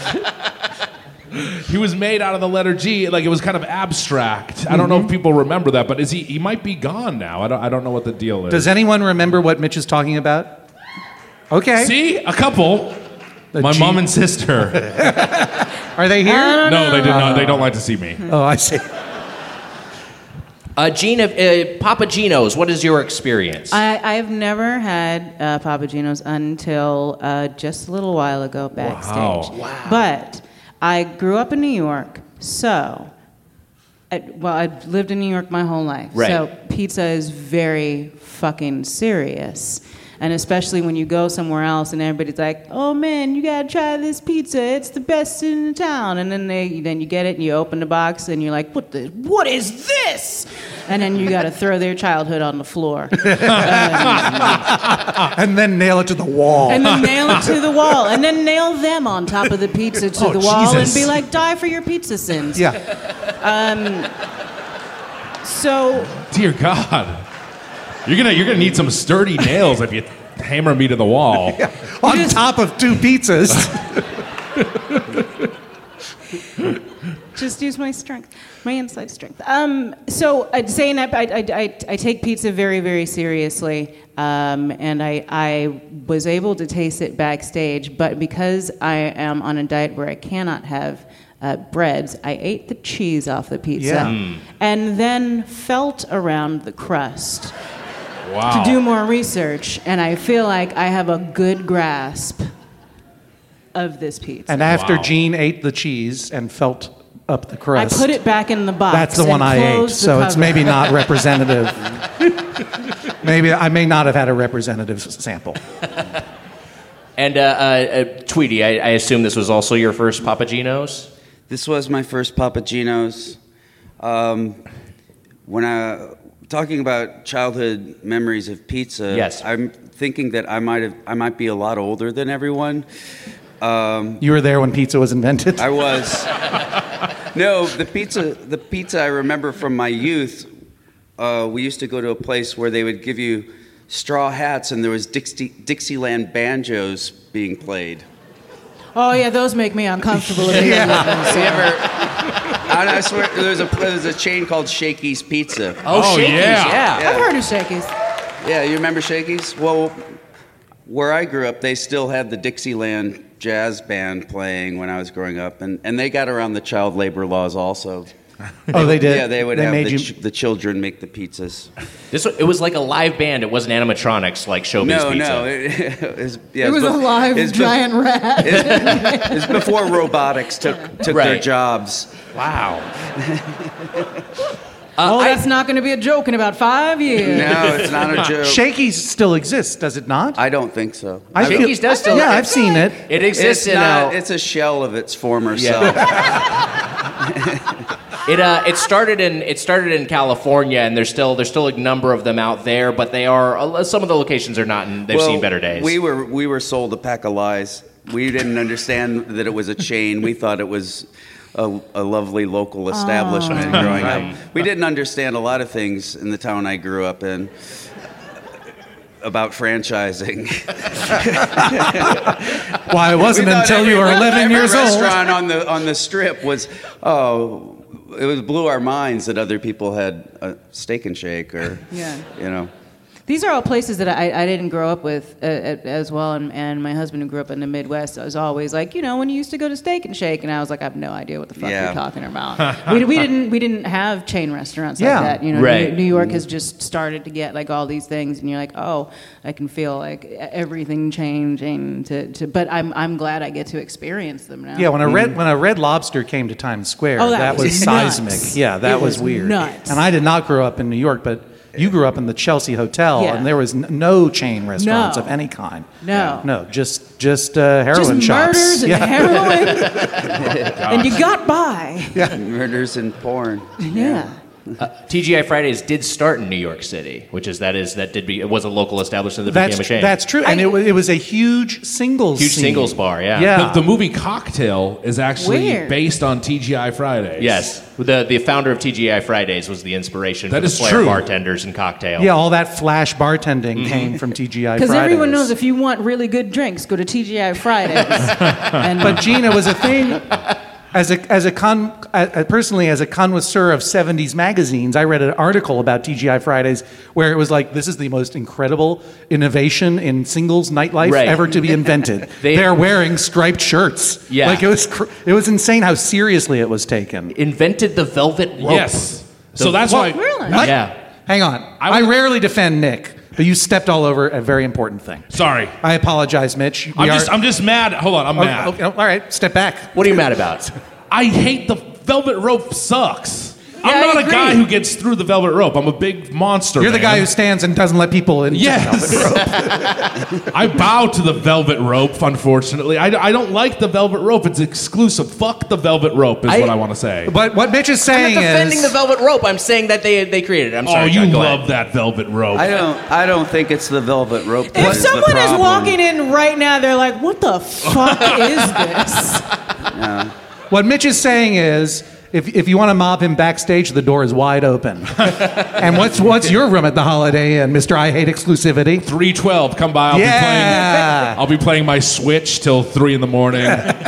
He was made out of the letter G. Like it was kind of abstract. I don't know if people remember that, but is he? He might be gone now. I don't. I don't know what the deal is. Does anyone remember what Mitch is talking about? Okay. See a couple? The My G- mom and sister. Are they here? No, they did not. They don't like to see me. Oh, I see. Uh, Gina, uh, Papa Gino's, what is your experience? I, I've never had uh, Papa Gino's until uh, just a little while ago backstage. Wow. But I grew up in New York, so, I, well, I've lived in New York my whole life. Right. So pizza is very fucking serious. And especially when you go somewhere else and everybody's like, "Oh man, you gotta try this pizza. It's the best in the town." And then they, then you get it and you open the box and you're like, "What the? What is this?" And then you gotta throw their childhood on the floor And then nail it to the wall. and then nail it to the wall and then nail them on top of the pizza to Oh, the wall Jesus. and be like, "Die for your pizza sins." Yeah. So Dear God, you're gonna you're gonna need some sturdy nails if you hammer me to the wall. On top of two pizzas. just use my strength, my inside strength. Um, so uh, saying that, I, I, I, I take pizza very, very seriously, um, and I, I was able to taste it backstage, but because I am on a diet where I cannot have uh, breads, I ate the cheese off the pizza, Yeah. Mm. and then felt around the crust Wow. to do more research, and I feel like I have a good grasp of this pizza. And after Wow. Gene ate the cheese and felt up the I crust. put it back in the box. That's the and one I ate, closed the so it's cover. maybe not representative. Maybe I may not have had a representative s- sample. And uh, uh, uh, Tweety, I, I assume this was also your first Papa Gino's? This was my first Papa Gino's. Um, when I talking about childhood memories of pizza, yes. I'm thinking that I might have I might be a lot older than everyone. Um, you were there when pizza was invented? I was. No, the pizza the pizza I remember from my youth. Uh, we used to go to a place where they would give you straw hats, and there was Dixie, Dixieland banjos being played. Oh yeah, those make me uncomfortable. Yeah. Have you ever? I, I swear, there's a there's a chain called Shakey's Pizza. Oh, oh Shakey's, yeah. yeah. I've heard of Shakey's. Yeah, you remember Shakey's? Well, where I grew up, they still had the Dixieland jazz band playing when I was growing up, and, and they got around the child labor laws also. Oh, they did? Yeah, they would they have made the, you... ch- the children make the pizzas. This It was like a live band. It wasn't animatronics like Showbiz no, Pizza. No, no. It, it was, yeah, it was, was a live be- giant be- rat. It's, it's before robotics took, took right. their jobs. Wow. Uh, oh, that's I, not going to be a joke in about five years. No, it's not a joke. Shakey's still exists, does it not? I don't think so. I Shakey's feel, does still. Yeah, I've seen it. It exists it's in. Not, a, it's a shell of its former yeah. self. It uh, it started in it started in California, and there's still there's still a number of them out there, but they are uh, some of the locations are not, and they've well, seen better days. We were we were sold a pack of lies. We didn't understand that it was a chain. We thought it was a, a lovely local establishment oh. growing up. We didn't understand a lot of things in the town I grew up in about franchising. Well, it wasn't we until every, you were eleven every years old. Restaurant on the on the strip was oh, it was blew our minds that other people had a Steak and Shake or yeah. you know. These are all places that I, I didn't grow up with uh, as well, and, and my husband who grew up in the Midwest was always like, you know, when you used to go to Steak and Shake, and I was like, I have no idea what the fuck yeah. you're talking about. we, we didn't we didn't have chain restaurants yeah. like that, you know. Right. New, New York has just started to get like all these things, and you're like, oh, I can feel like everything changing. To, to but I'm I'm glad I get to experience them now. Yeah, when a red when a Red Lobster came to Times Square, oh, that, that was, was seismic. Nuts. Yeah, that it was, was weird. Nuts. And I did not grow up in New York, but. You grew up in the Chelsea Hotel, yeah. and there was n- no chain restaurants no. of any kind. No. No, just just uh, heroin just shops. murders and yeah. heroin. And you got by. Yeah. Murders and porn. Yeah. Uh, T G I Fridays did start in New York City, which is that is that did be it was a local establishment that That's, became a chain. that's true, and I, it, was, it was a huge singles huge scene. singles bar. Yeah, Yeah. The, the movie Cocktail is actually Weird. based on T G I Fridays. Yes, the the founder of T G I Fridays was the inspiration That for the is Flair true. bartenders and Cocktail. Yeah, all that flash bartending Mm-hmm. came from T G I Because Fridays. everyone knows if you want really good drinks, go to T G I Fridays. and But Gina was a thing. As a as a con uh, personally as a connoisseur of seventies magazines, I read an article about T G I Fridays where it was like, this is the most incredible innovation in singles nightlife Right. ever to be invented. They- They're wearing striped shirts. Yeah. Like it was cr- it was insane how seriously it was taken. Invented the velvet rope. Yes. So that's Well, why. Really? What? Yeah. Hang on. I, I would- rarely defend Nick, but you stepped all over a very important thing. Sorry. I apologize, Mitch. We I'm are- just I'm just mad. Hold on, I'm Oh, mad. okay, all right, step back. What are you mad about? I hate the velvet rope sucks. Yeah, I'm not I a agree. guy who gets through the velvet rope. I'm a big monster. You're the man. guy who stands and doesn't let people in. Yes. I bow to the velvet rope, unfortunately. I, I don't like the velvet rope. It's exclusive. Fuck the velvet rope is I- what I want to say. But what Mitch is I'm saying not defending is, the velvet rope. I'm saying that they they created it. I'm oh, sorry. you John, go love ahead. that velvet rope. I don't. I don't think it's the velvet rope. that if is the someone is problem. walking in right now, they're like, what the fuck is this? what Mitch is saying is, if if you want to mob him backstage, the door is wide open. And what's what's your room at the Holiday Inn, Mister I Hate Exclusivity? three twelve, come by. I'll Yeah. be playing. I'll be playing my Switch till three in the morning.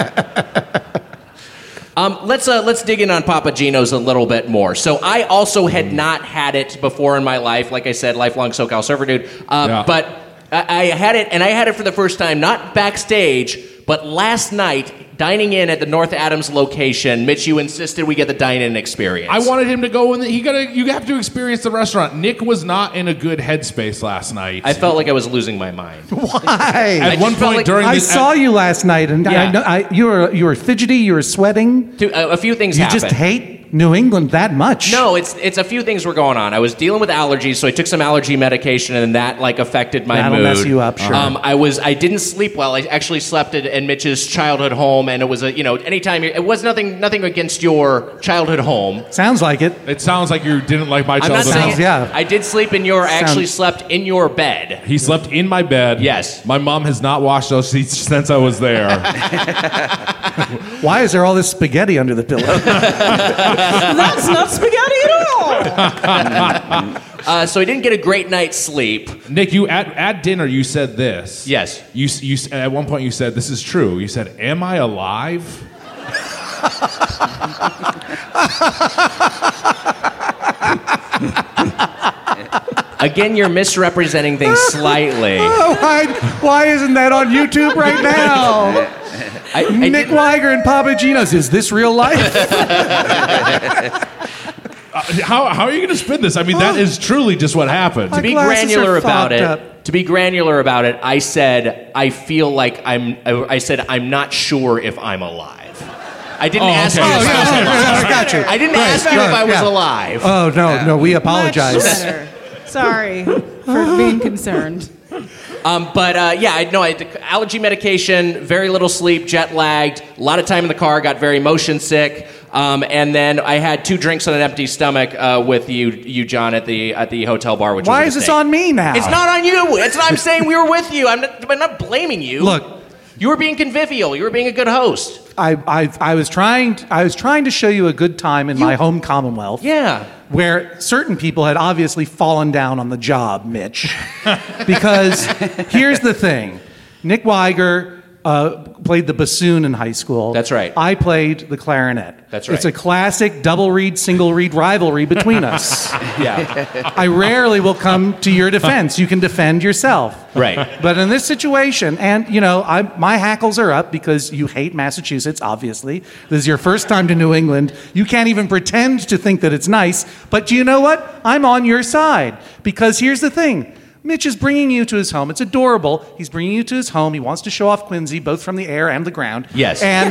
Um, let's uh, let's dig in on Papa Gino's a little bit more. So I also had not had it before in my life. Like I said, lifelong SoCal surfer dude. Uh, Yeah. But I, I had it, and I had it for the first time, not backstage, but last night, dining in at the North Adams location. Mitch, you insisted we get the dine-in experience. I wanted him to go in. The, he gotta. You have to experience the restaurant. Nick was not in a good headspace last night. I felt like I was losing my mind. Why? At I one just felt point like- during I the, saw you last night, and I Yeah. know, I, you were you were fidgety, you were sweating. Two, a, a few things You happened. just hate New England that much. No, it's it's a few things were going on. I was dealing with allergies, so I took some allergy medication, and that like affected my That'll mood. mess you up, sure. Um, I was I didn't sleep well. I actually slept at, in Mitch's childhood home, and it was a you know anytime you're, it was nothing nothing against your childhood home. Sounds like it. It sounds like you didn't like my I'm not childhood. saying Sounds- yeah. I did sleep in your. I actually Sounds- slept in your bed. He slept in my bed. Yes. My mom has not washed those sheets since I was there. Why is there all this spaghetti under the pillow? That's not spaghetti at all. Uh, so I didn't get a great night's sleep. Nick, you at, at dinner you said this. Yes. You you at one point you said this is true. You said, "Am I alive?" Again, you're misrepresenting things slightly. Oh, why, why isn't that on YouTube right now? I, I Nick didn't- Weiger and Papa Gino's. Is this real life? Uh, how how are you going to spin this? I mean, that is truly just what happened. My to be glasses granular are about fogged it, up. to be granular about it, I said I feel like I'm. I said I'm not sure if I'm alive. I didn't Oh, ask okay. you. Oh, if yeah, I was okay, alive. I got you. I didn't Right, ask you right, if I was yeah. alive. Oh, no, no, we Much apologize. better. Sorry for being concerned. Um, but uh, yeah, I know I had allergy medication, very little sleep, jet lagged, a lot of time in the car, got very motion sick, um, and then I had two drinks on an empty stomach uh, with you, you John, at the at the hotel bar. Which Why was a is this mistake. on me now? It's not on you. It's not, I'm saying we were with you. I'm not, I'm not blaming you. Look, you were being convivial. You were being a good host. I, I, I was trying. I was trying to show you a good time in my home Commonwealth. Yeah. Where certain people had obviously fallen down on the job, Mitch. Because here's the thing: Nick Weiger uh, played the bassoon in high school. That's right. I played the clarinet. That's right. It's a classic double reed, single reed rivalry between us. Yeah. I rarely will come to your defense. You can defend yourself. Right. But in this situation, and you know, I, my hackles are up because you hate Massachusetts, obviously. This is your first time to New England. You can't even pretend to think that it's nice. But do you know what? I'm on your side. Because here's the thing. Mitch is bringing you to his home. It's adorable. He's bringing you to his home. He wants to show off Quincy, both from the air and the ground. Yes. And,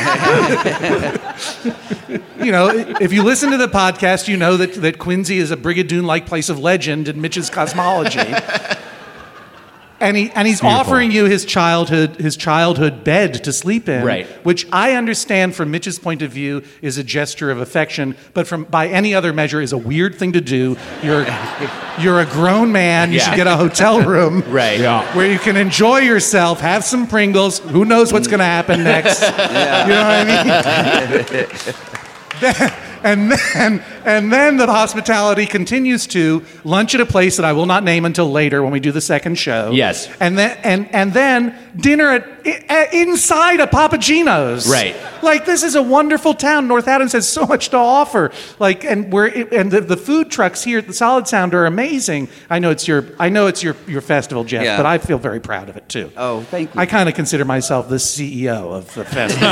you know, if you listen to the podcast, you know that, that Quincy is a Brigadoon-like place of legend in Mitch's cosmology. And he and he's Beautiful. offering you his childhood his childhood bed to sleep in, Right. which I understand from Mitch's point of view is a gesture of affection, but from by any other measure is a weird thing to do. You're you're a grown man. You Yeah. should get a hotel room, Right. Yeah. where you can enjoy yourself, have some Pringles. Who knows what's going to happen next? You know what I mean? And then, and then the hospitality continues to lunch at a place that I will not name until later when we do the second show. Yes. And then, and, and then dinner at, i- inside a Papa Gino's. Right. Like, this is a wonderful town. North Adams has so much to offer. Like, and we're, and the, the food trucks here at the Solid Sound are amazing. I know it's your, I know it's your, your festival, Jeff, Yeah. but I feel very proud of it too. Oh, thank you. I kind of consider myself the C E O of the festival.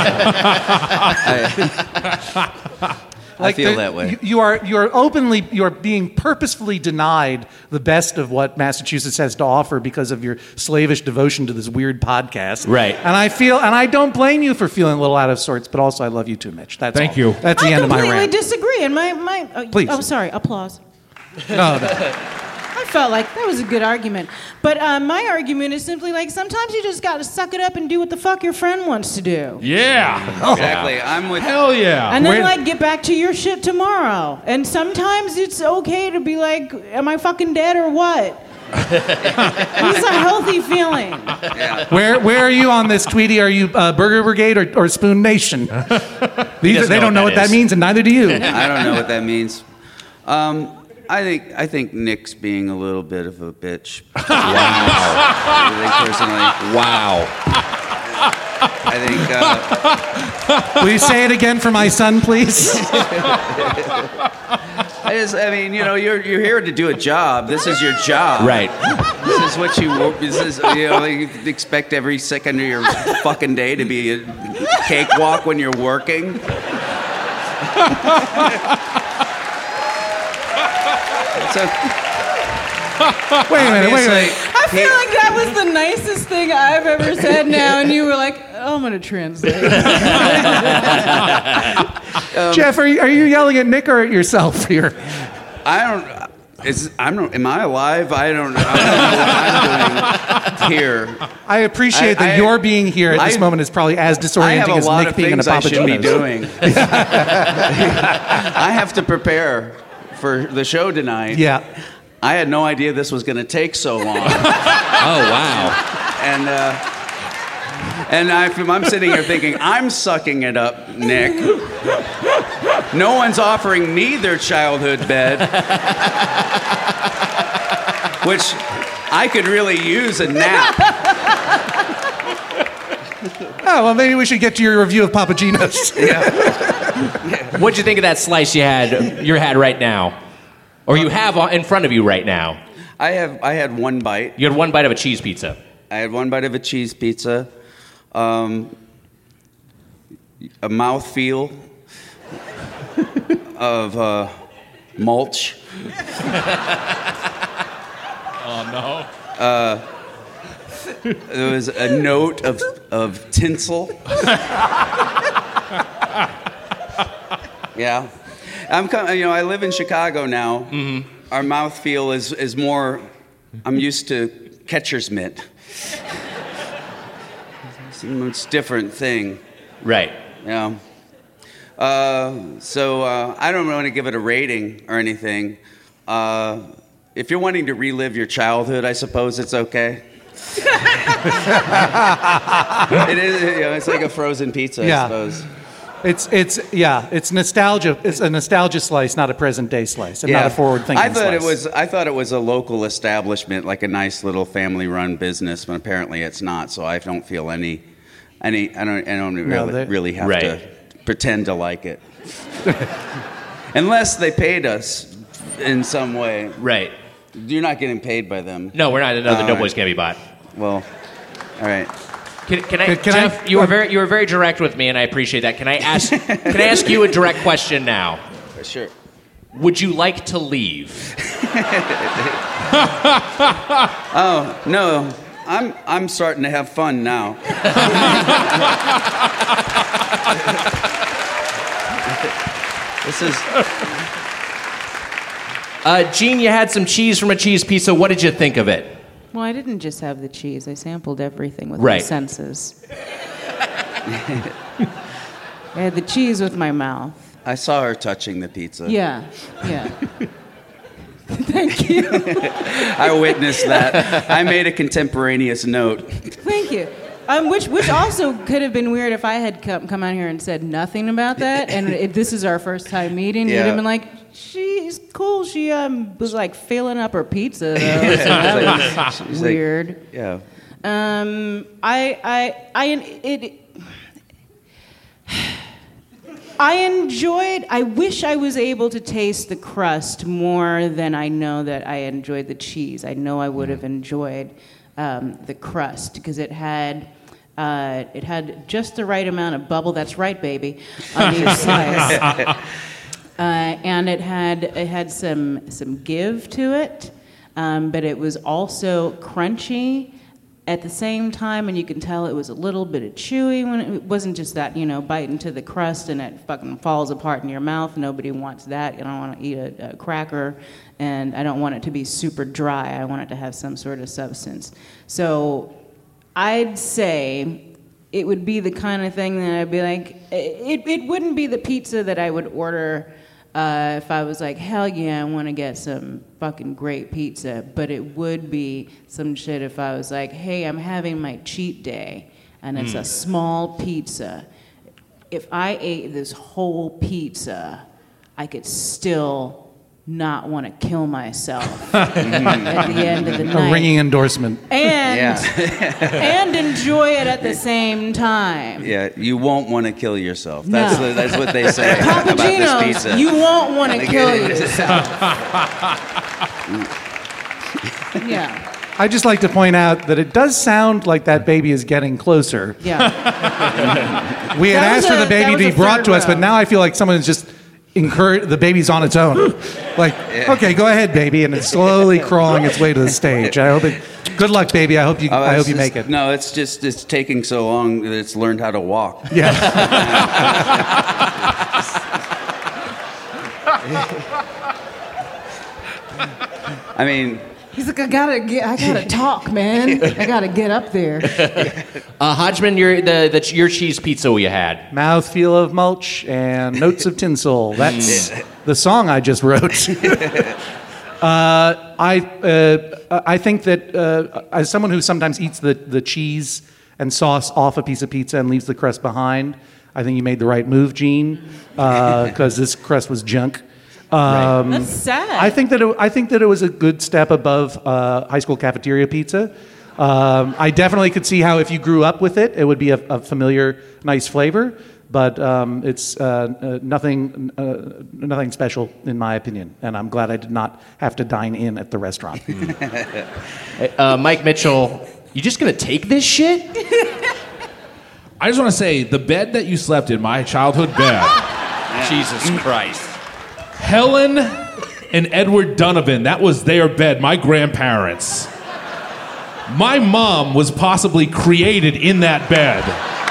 I feel there- that way. You, you are you are openly you are being purposefully denied the best of what Massachusetts has to offer because of your slavish devotion to this weird podcast. Right. And I feel and I don't blame you for feeling a little out of sorts, but also I love you too, Mitch. That's Thank all. you. That's the I end of my completely rant. disagree. And my my uh, Please. Oh, sorry. Applause. No, no. I felt like that was a good argument. But uh, my argument is simply like sometimes you just got to suck it up and do what the fuck your friend wants to do. Yeah. Exactly. I'm with. Hell yeah. And then, Where- like, get back to your shit tomorrow. And sometimes it's okay to be like, am I fucking dead or what? It's a healthy feeling. Where where are you on this, Tweety? Are you uh, Burger Brigade or, or Spoon Nation? These are, doesn't they know don't what know what that that is. means, and neither do you. I don't know what that means. Um, I think I think Nick's being a little bit of a bitch. Wow. I think personally. Wow. I think. Uh, Will you say it again for my son, please? I just. I mean, you know, you're you're here to do a job. This is your job. Right. This is what you. wo- This is you know. You expect every second of your fucking day to be a cakewalk when you're working. So, Wait a minute, wait a minute. I feel like that was the nicest thing I've ever said now, and you were like, oh, I'm going to translate. um, Jeff, are you, are you yelling at Nick or at yourself here? I don't... Is, I don't. Am I alive? I don't, I don't know what I'm doing here. I appreciate I, that I, your being here at this I, moment is probably as disorienting as Nick being in a Papa Gino's. I have a lot of things I should be doing. I have to prepare for the show tonight. Yeah. I had no idea this was going to take so long. Oh, wow. And uh, and I, I'm sitting here thinking, I'm sucking it up, Nick. No one's offering me their childhood bed, which I could really use a nap. Oh, well, maybe we should get to your review of Papa Gino's. Yeah. What'd you think of that slice you had you had right now? Or you have in front of you right now? I have. I had one bite. You had one bite of a cheese pizza. I had one bite of a cheese pizza. Um, a mouthfeel of uh, mulch. Oh, no. Uh, there was a note of, of tinsel. Yeah. I'm com- you know, I live in Chicago now. Mm-hmm. Our mouthfeel is, is more, I'm used to catcher's mitt. It's a much different thing. Right. Yeah. Uh, so uh, I don't want to give it a rating or anything. Uh, if you're wanting to relive your childhood, I suppose it's okay. It is. You know, it's like a frozen pizza, yeah. I suppose. It's it's yeah. It's nostalgia. It's a nostalgia slice, not a present day slice, and yeah. not a forward thinking I thought slice. it was. I thought it was a local establishment, like a nice little family run business, but apparently it's not. So I don't feel any. Any, I don't. I don't No, really, really have right. to pretend to like it, unless they paid us in some way. Right. You're not getting paid by them. No, we're not. No, the All Doughboys right. can't be bought. Well, all right. Can, can I, Can- can Jeff? I- you were very, you were very direct with me, and I appreciate that. Can I ask? Can I ask you a direct question now? Sure. Would you like to leave? Oh no, I'm I'm starting to have fun now. This is. Uh, Gene, you had some cheese from a cheese pizza. What did you think of it? Well, I didn't just have the cheese. I sampled everything with Right. my senses. I had the cheese with my mouth. I saw her touching the pizza. Yeah, yeah. Thank you. I witnessed that. I made a contemporaneous note. Thank you. Um, which which also could have been weird if I had come, come out here and said nothing about that, and if this is our first time meeting, Yeah. you'd have been like, she's cool. She um was like filling up her pizza, though, so that was She's like- weird. Yeah. Um, I, I, I, it, I enjoyed, I wish I was able to taste the crust more than I know that I enjoyed the cheese. I know I would have enjoyed um, the crust because it had, uh, it had just the right amount of bubble. That's right, baby, on each slice. Uh, and it had, it had some, some give to it, um, but it was also crunchy at the same time, and you can tell it was a little bit of chewy when it, it wasn't just that, you know, bite into the crust and it fucking falls apart in your mouth. Nobody wants that. I don't want to eat a, a cracker, and I don't want it to be super dry. I want it to have some sort of substance. So I'd say it would be the kind of thing that I'd be like, it, it wouldn't be the pizza that I would order Uh, if I was like, hell yeah, I want to get some fucking great pizza. But it would be some shit if I was like, hey, I'm having my cheat day, and it's mm. a small pizza. If I ate this whole pizza, I could still not want to kill myself at the end of the night. A ringing endorsement. And, Yeah. and enjoy it at the same time. Yeah, you won't want to kill yourself. That's No. the, that's what they say Papa about this Gino's, pizza. you won't want to Like, kill it- yourself. Yeah. I'd just like to point out that it does sound like that baby is getting closer. Yeah. We had That was asked for a- the baby that to was be a brought third to us, row. but now I feel like someone is just encouraged. The baby's on its own. Like, okay, go ahead, baby, and it's slowly crawling its way to the stage. I hope it Good luck, baby. I hope you. Oh, I hope it's you just- make it. No, it's just it's taking so long that it's learned how to walk. Yeah. I mean, He's like, I gotta get, I gotta talk, man. I gotta get up there. Uh, Hodgman, your the, the your cheese pizza you had. Mouthfeel of mulch and notes of tinsel. That's the song I just wrote. uh, I uh, I think that uh, as someone who sometimes eats the, the cheese and sauce off a piece of pizza and leaves the crust behind, I think you made the right move, Gene, because this crust was junk. Um, That's sad. I think that it, I think that it was a good step above uh, high school cafeteria pizza. Um, I definitely could see how if you grew up with it, it would be a, a familiar, nice flavor. But um, it's uh, uh, nothing, uh, nothing special in my opinion, and I'm glad I did not have to dine in at the restaurant. Uh, Mike Mitchell, you just gonna take this shit? I just want to say the bed that you slept in, my childhood bed, Jesus Christ. Helen and Edward Donovan, that was their bed, my grandparents. My mom was possibly created in that bed.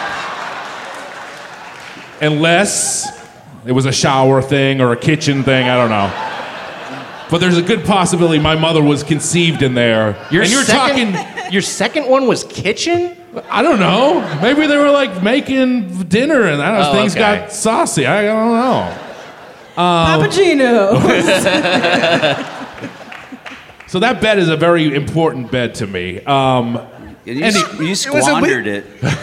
Unless it was a shower thing or a kitchen thing, I don't know. But there's a good possibility my mother was conceived in there. Your and you're second, talking, Your second one was kitchen? I don't know. Maybe they were like making dinner and I don't know, Oh, things okay. got saucy. I don't know. Papa Gino. So that bed is a very important bed to me. Um, and you, And s- it- you was a wi- squandered it.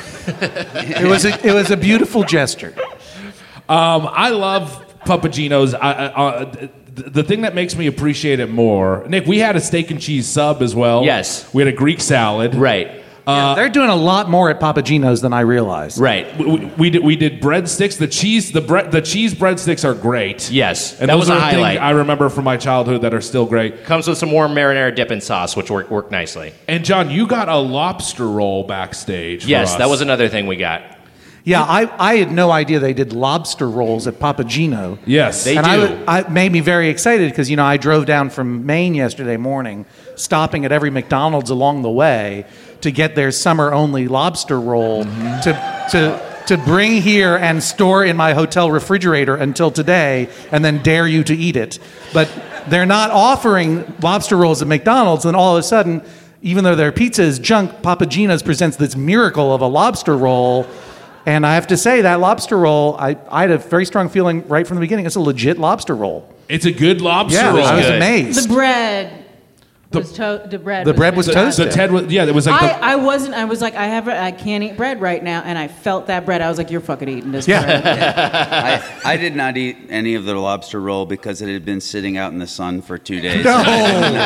It was a, it was a beautiful gesture. um, I love Papagino's. I, I, uh, th- the thing that makes me appreciate it more, Nick, we had a steak and cheese sub as well. Yes. We had a Greek salad. Right. They're doing a lot more at Papa Gino's than I realized. Right. We, we, we did we did breadsticks. The cheese the bread the cheese breadsticks are great. Yes. And that those was a are things highlight. I remember from my childhood that are still great. Comes with some warm marinara dipping sauce, which worked worked nicely. And John, you got a lobster roll backstage. for Yes, us. that was another thing we got. Yeah, I, I had no idea they did lobster rolls at Papa Gino. Yes. They and do. I, w- I it made me very excited because you know I drove down from Maine yesterday morning, stopping at every McDonald's along the way to get their summer-only lobster roll to to to bring here and store in my hotel refrigerator until today, and then dare you to eat it. But they're not offering lobster rolls at McDonald's, and all of a sudden, even though their pizza is junk, Papa Gino's presents this miracle of a lobster roll. And I have to say, that lobster roll, I, I had a very strong feeling right from the beginning. It's a legit lobster roll. It's a good lobster Yeah, roll. I was good. amazed. The bread was to- the bread. the bread was fantastic. toasted. The Ted was yeah. It was like I, the, I wasn't. I was like, I have. I can't eat bread right now, and I felt that bread. I was like, you're fucking eating this Yeah. bread. I, I did not eat any of the lobster roll because it had been sitting out in the sun for two days. No. And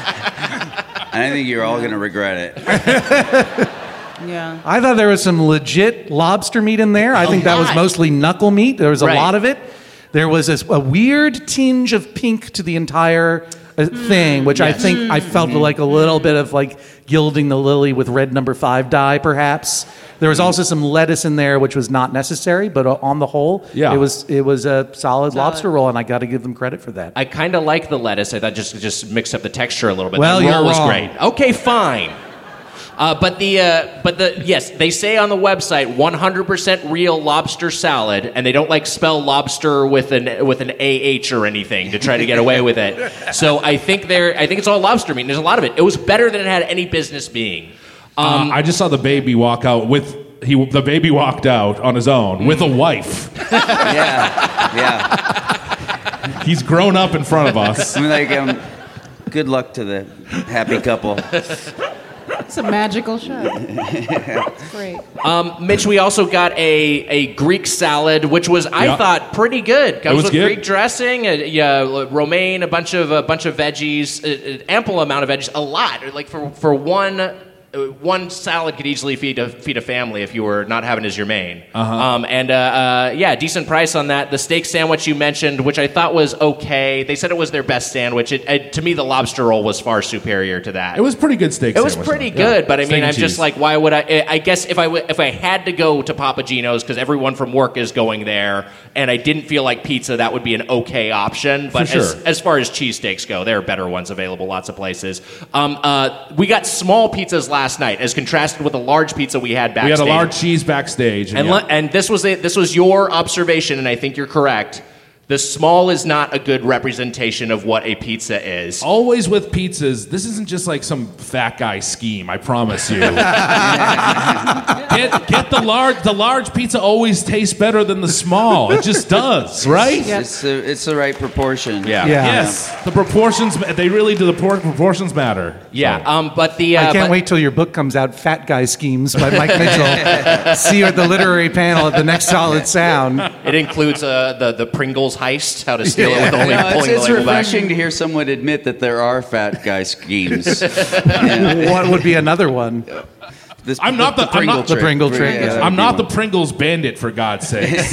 I think you're all going to regret it. Yeah. I thought there was some legit lobster meat in there. I think that was lot. mostly knuckle meat. There was a Right. lot of it. There was this, a weird tinge of pink to the entire uh, thing, which I think I felt like a little bit of like gilding the lily with red number five dye, perhaps. There was also some lettuce in there, which was not necessary, but on the whole, Yeah. it was it was a solid, lobster roll, and I got to give them credit for that. I kind of like the lettuce. I thought just just mix up the texture a little bit. Well, the roll you're was wrong. great. Okay, fine. Uh, but the uh, but the yes, they say on the website one hundred percent real lobster salad, and they don't like spell lobster with an with an A H or anything to try to get away with it. So I think they're I think it's all lobster meat. And there's a lot of it. It was better than it had any business being. Um, uh, I just saw the baby walk out with he. The baby walked out on his own with a wife. Yeah, yeah. He's grown up in front of us. I mean, like, um, good luck to the happy couple. It's a magical shot. Great. Um, Mitch, we also got a, a Greek salad, which was I Yeah. thought pretty good. Comes was with good. Greek dressing, uh, yeah, romaine, a bunch of a bunch of veggies, uh, uh, ample amount of veggies, a lot. Like for for one one salad could easily feed a feed a family if you were not having it as your main. Uh-huh. Um, and uh, uh, yeah, decent price on that. The steak sandwich you mentioned, which I thought was okay. They said it was their best sandwich. It, it, to me, the lobster roll was far superior to that. It was pretty good steak It was sandwich, pretty though. good, Yeah. but I Steak mean, and I'm just cheese. like, why would I? I guess if I w- if I had to go to Papa Gino's because everyone from work is going there, and I didn't feel like pizza, that would be an okay option. But For as, sure. as far as cheesesteaks go, there are better ones available, lots of places. Um, uh, we got small pizzas last night, as contrasted with a large pizza we had We backstage. had a large cheese backstage. and yeah. le- and this was it. This was your observation, and I think you're correct. The small is not a good representation of what a pizza is. Always with pizzas, this isn't just like some fat guy scheme, I promise you. get, get the large the large pizza always tastes better than the small. It just does, right? Yeah. It's the it's the right proportion. Yeah. Yeah. Yes. The proportions they really do the por- proportions matter. Yeah, So. um, but the uh, I can't but- wait till your book comes out, Fat Guy Schemes by Mike Mitchell. See you at the literary panel at the next Solid Sound. It includes uh, the the Pringles heist, how to steal it with No, only it's pulling it's the label back. refreshing to hear someone admit that there are fat guy schemes. Yeah. What would be another one? This- I'm not the- I'm Pringle not- The Pringle trick, Yeah, yeah. that'd I'm be not the one. Pringles bandit, for God's sakes.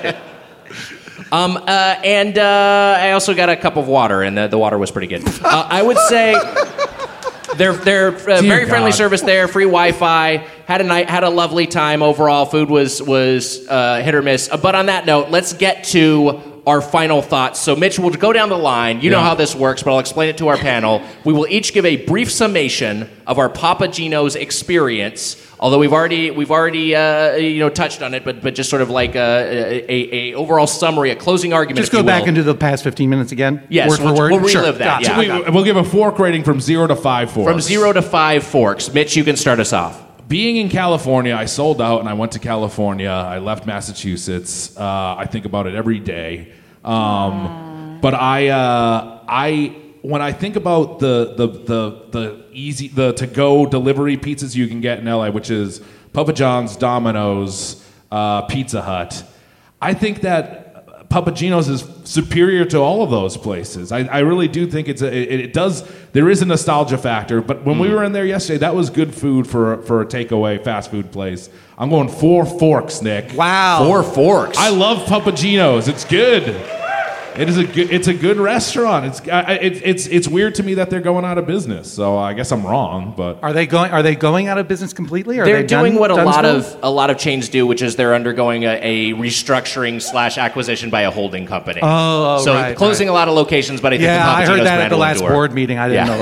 Um, uh, and uh, I also got a cup of water, and the, the water was pretty good. Uh, I would say they're they're uh, very friendly God. service there, free Wi-Fi. Had a night, had a lovely time overall. Food was was uh, hit or miss. Uh, but on that note, let's get to our final thoughts. So, Mitch, we'll go down the line. You know Yeah. how this works, but I'll explain it to our panel. We will each give a brief summation of our Papa Gino's experience. Although we've already we've already uh, you know touched on it, but but just sort of like a, a, a overall summary, a closing argument. Just if you go back will. into the past fifteen minutes again. Yes, word for we'll- word. we'll Sure. relive that, Gotcha. yeah. we, we'll give a fork rating from zero to five forks. From zero to five forks. Mitch, you can start us off. Being in California, I sold out and I went to California. I left Massachusetts. Uh, I think about it every day. Um, but I, uh, I, when I think about the the the the easy the to go delivery pizzas you can get in L A, which is Papa John's, Domino's, uh, Pizza Hut, I think that Papa Gino's is superior to all of those places. I, I really do think it's a, it, it does. There is a nostalgia factor, but when we were in there yesterday, that was good food for for a takeaway fast food place. I'm going four forks, Nick. Wow. Four forks. I love Papa Gino's. It's good. It is a good. It's a good restaurant. It's I, it, it's it's weird to me that they're going out of business. So I guess I'm wrong, but Are they going? Are they going out of business completely? Are They're they doing done, what a done lot so? of a lot of chains do, which is they're undergoing a, a restructuring slash acquisition by a holding company. Oh, oh, so right, closing right. a lot of locations, but I think the Yeah, Papa I heard Gino's that at brand the will last endure. board meeting. I didn't Yeah. know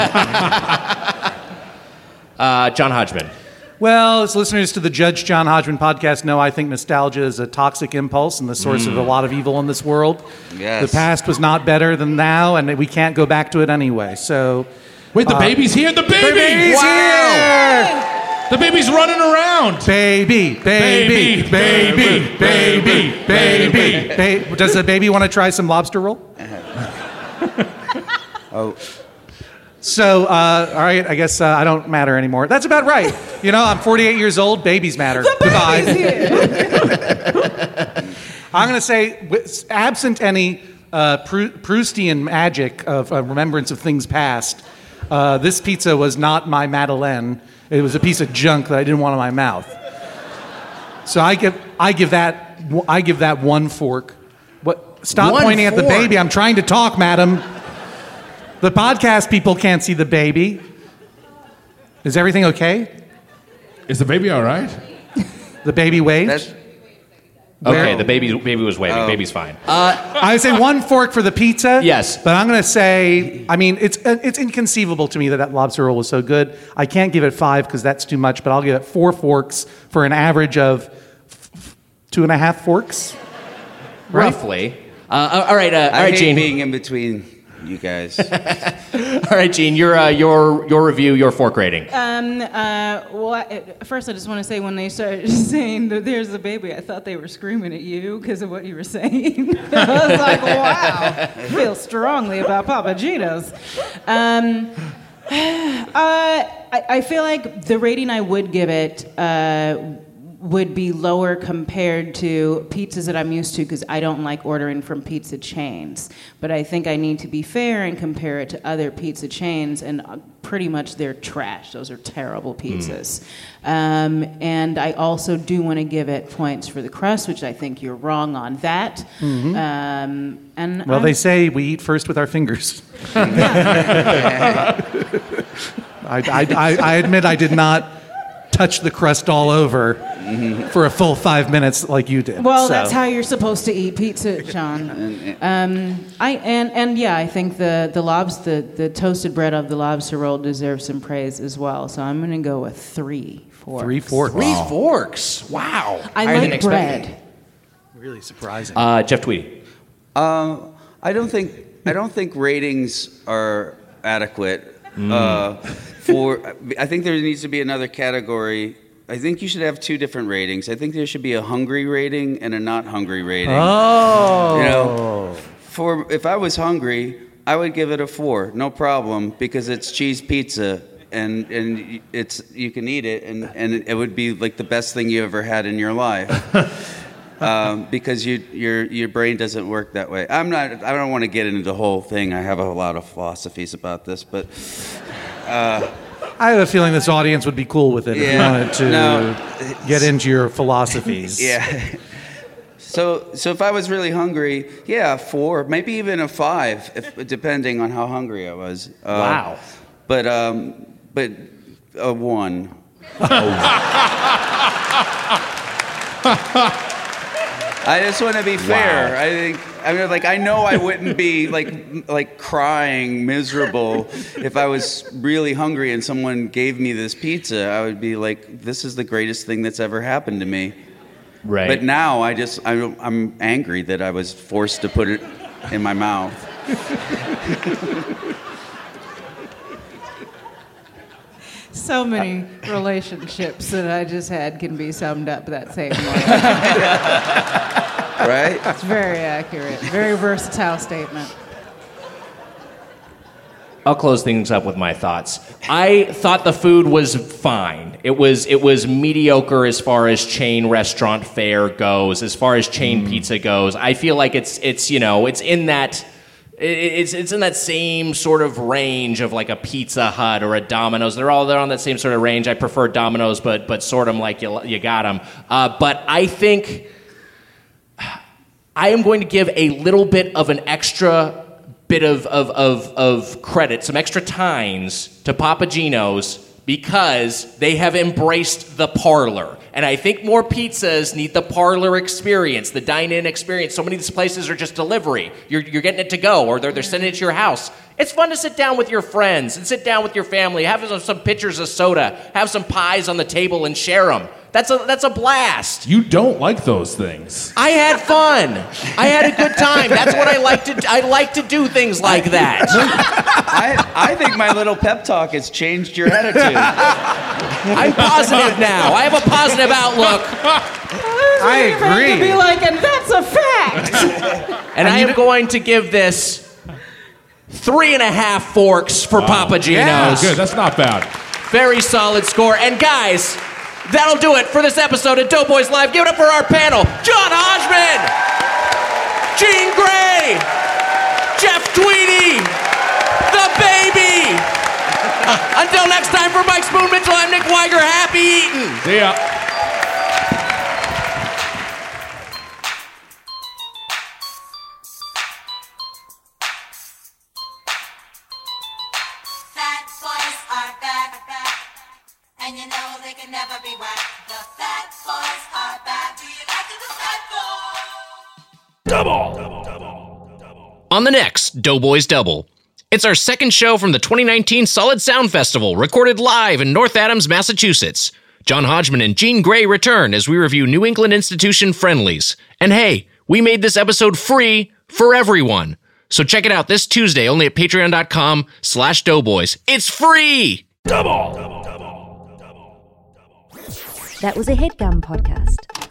that. Uh, John Hodgman. Well, as listeners to the Judge John Hodgman podcast know, I think nostalgia is a toxic impulse and the source of a lot of evil in this world. Yes. The past was not better than now, and we can't go back to it anyway. So, wait, the baby's here. The baby! baby's here! The baby's running around. Baby, baby, Baby, baby, baby, baby, baby. Does the baby want to try some lobster roll? Oh, So, uh, all right, I guess uh, I don't matter anymore. That's about right. You know, I'm forty-eight years old. Babies matter. Goodbye. I'm going to say, with- absent any uh, Prou- Proustian magic of uh, remembrance of things past, uh, this pizza was not my Madeleine. It was a piece of junk that I didn't want in my mouth. So I give, I give that, I give that one fork. What? Stop One pointing at the fork? baby. I'm trying to talk, madam. The podcast people can't see the baby. Is everything okay? Is the baby all right? The baby waved? that's Okay, Where- the baby baby was waving. Oh. Baby's fine. I would say one fork for the pizza. Yes. But I'm going to say, I mean, it's it's inconceivable to me that that lobster roll was so good. I can't give it five because that's too much, but I'll give it four forks for an average of f- f- two and a half forks. Roughly. Uh, all right, uh, all I right, hate Gene. being in between you guys. All right, Gene. Your uh, your your review, your fork rating. Um, uh, well, I, first I just want to say when they started saying that there's a baby, I thought they were screaming at you because of what you were saying. I was like, wow, I feel strongly about Papa Gino's. Um, uh, I, I feel like the rating I would give it uh, would be lower compared to pizzas that I'm used to because I don't like ordering from pizza chains. But I think I need to be fair and compare it to other pizza chains. And uh, pretty much they're trash. Those are terrible pizzas. Mm. Um, and I also do want to give it points for the crust, which I think you're wrong on that. Mm-hmm. Um, and well, I'm, they say we eat first with our fingers. I, I, I, I admit I did not touch the crust all over mm-hmm. for a full five minutes like you did. Well, so. That's how you're supposed to eat pizza, John. Um, I and and yeah, I think the the lobs the, the toasted bread of the lobster roll deserves some praise as well. So I'm going to go with three forks. Three forks. Three Wow. forks. Wow. I Higher than like expected. bread. Really surprising. Uh, Jeff Tweedy. Uh, I don't think I don't think ratings are adequate. Mm. Uh, for I think there needs to be another category. I think you should have two different ratings. I think there should be a hungry rating and a not hungry rating. Oh. You know, for if I was hungry, I would give it a four, no problem, because it's cheese pizza and and it's you can eat it and, and it would be like the best thing you ever had in your life. Um, because you, your your brain doesn't work that way. I'm not. I don't want to get into the whole thing. I have a lot of philosophies about this, but uh, I have a feeling this audience would be cool with it yeah, if you wanted to no, get into your philosophies. Yeah. So so if I was really hungry, yeah, four, maybe even a five, if, depending on how hungry I was. Uh, wow. But um, but a one. I just want to be fair. Wow. I think I mean, like I know I wouldn't be like like crying miserable if I was really hungry and someone gave me this pizza. I would be like, this is the greatest thing that's ever happened to me. Right. But now I just I'm, I'm angry that I was forced to put it in my mouth. So many relationships that I just had can be summed up that same way. Right? It's very accurate. Very versatile statement. I'll close things up with my thoughts. I thought the food was fine. It was it was mediocre as far as chain restaurant fare goes, as far as chain mm. pizza goes. I feel like it's it's you know it's in that it's it's in that same sort of range of like a Pizza Hut or a Domino's. They're all they're on that same sort of range. I prefer Domino's, but but sort them like you you got them. Uh, but I think I am going to give a little bit of an extra bit of, of, of, of credit, some extra tines to Papa Gino's because they have embraced the parlor. And I think more pizzas need the parlor experience, the dine-in experience. So many of these places are just delivery. You're, you're getting it to go, or they're, they're sending it to your house. It's fun to sit down with your friends and sit down with your family, have some, some pitchers of soda, have some pies on the table and share them. That's a that's a blast. You don't like those things. I had fun. I had a good time. That's what I like to. I like to do things like that. I I think my little pep talk has changed your attitude. I'm positive now. I have a positive outlook. I agree. To be like, and that's a fact. And I am going to give this three and a half forks for wow. Papa Gino's. Yeah, good. That's not bad. Very solid score. And guys. That'll do it for this episode of Doughboys Live. Give it up for our panel. John Hodgman, Jean Grey, Jeff Tweedy, The Baby. Until next time, for Mike Spoon Mitchell, I'm Nick Weiger. Happy eating. See ya. And you know they can never be whacked. The Fat Boys are back. Do you like the Fat Boys? Double. Double. Double. Double. On the next Doughboys Double, it's our second show from the twenty nineteen Solid Sound Festival, recorded live in North Adams, Massachusetts. John Hodgman and Jean Grey return as we review New England institution friendlies. And hey, we made this episode free for everyone. So check it out this Tuesday only at patreon.com slash doughboys. It's free! Double. Double. That was a HeadGum podcast.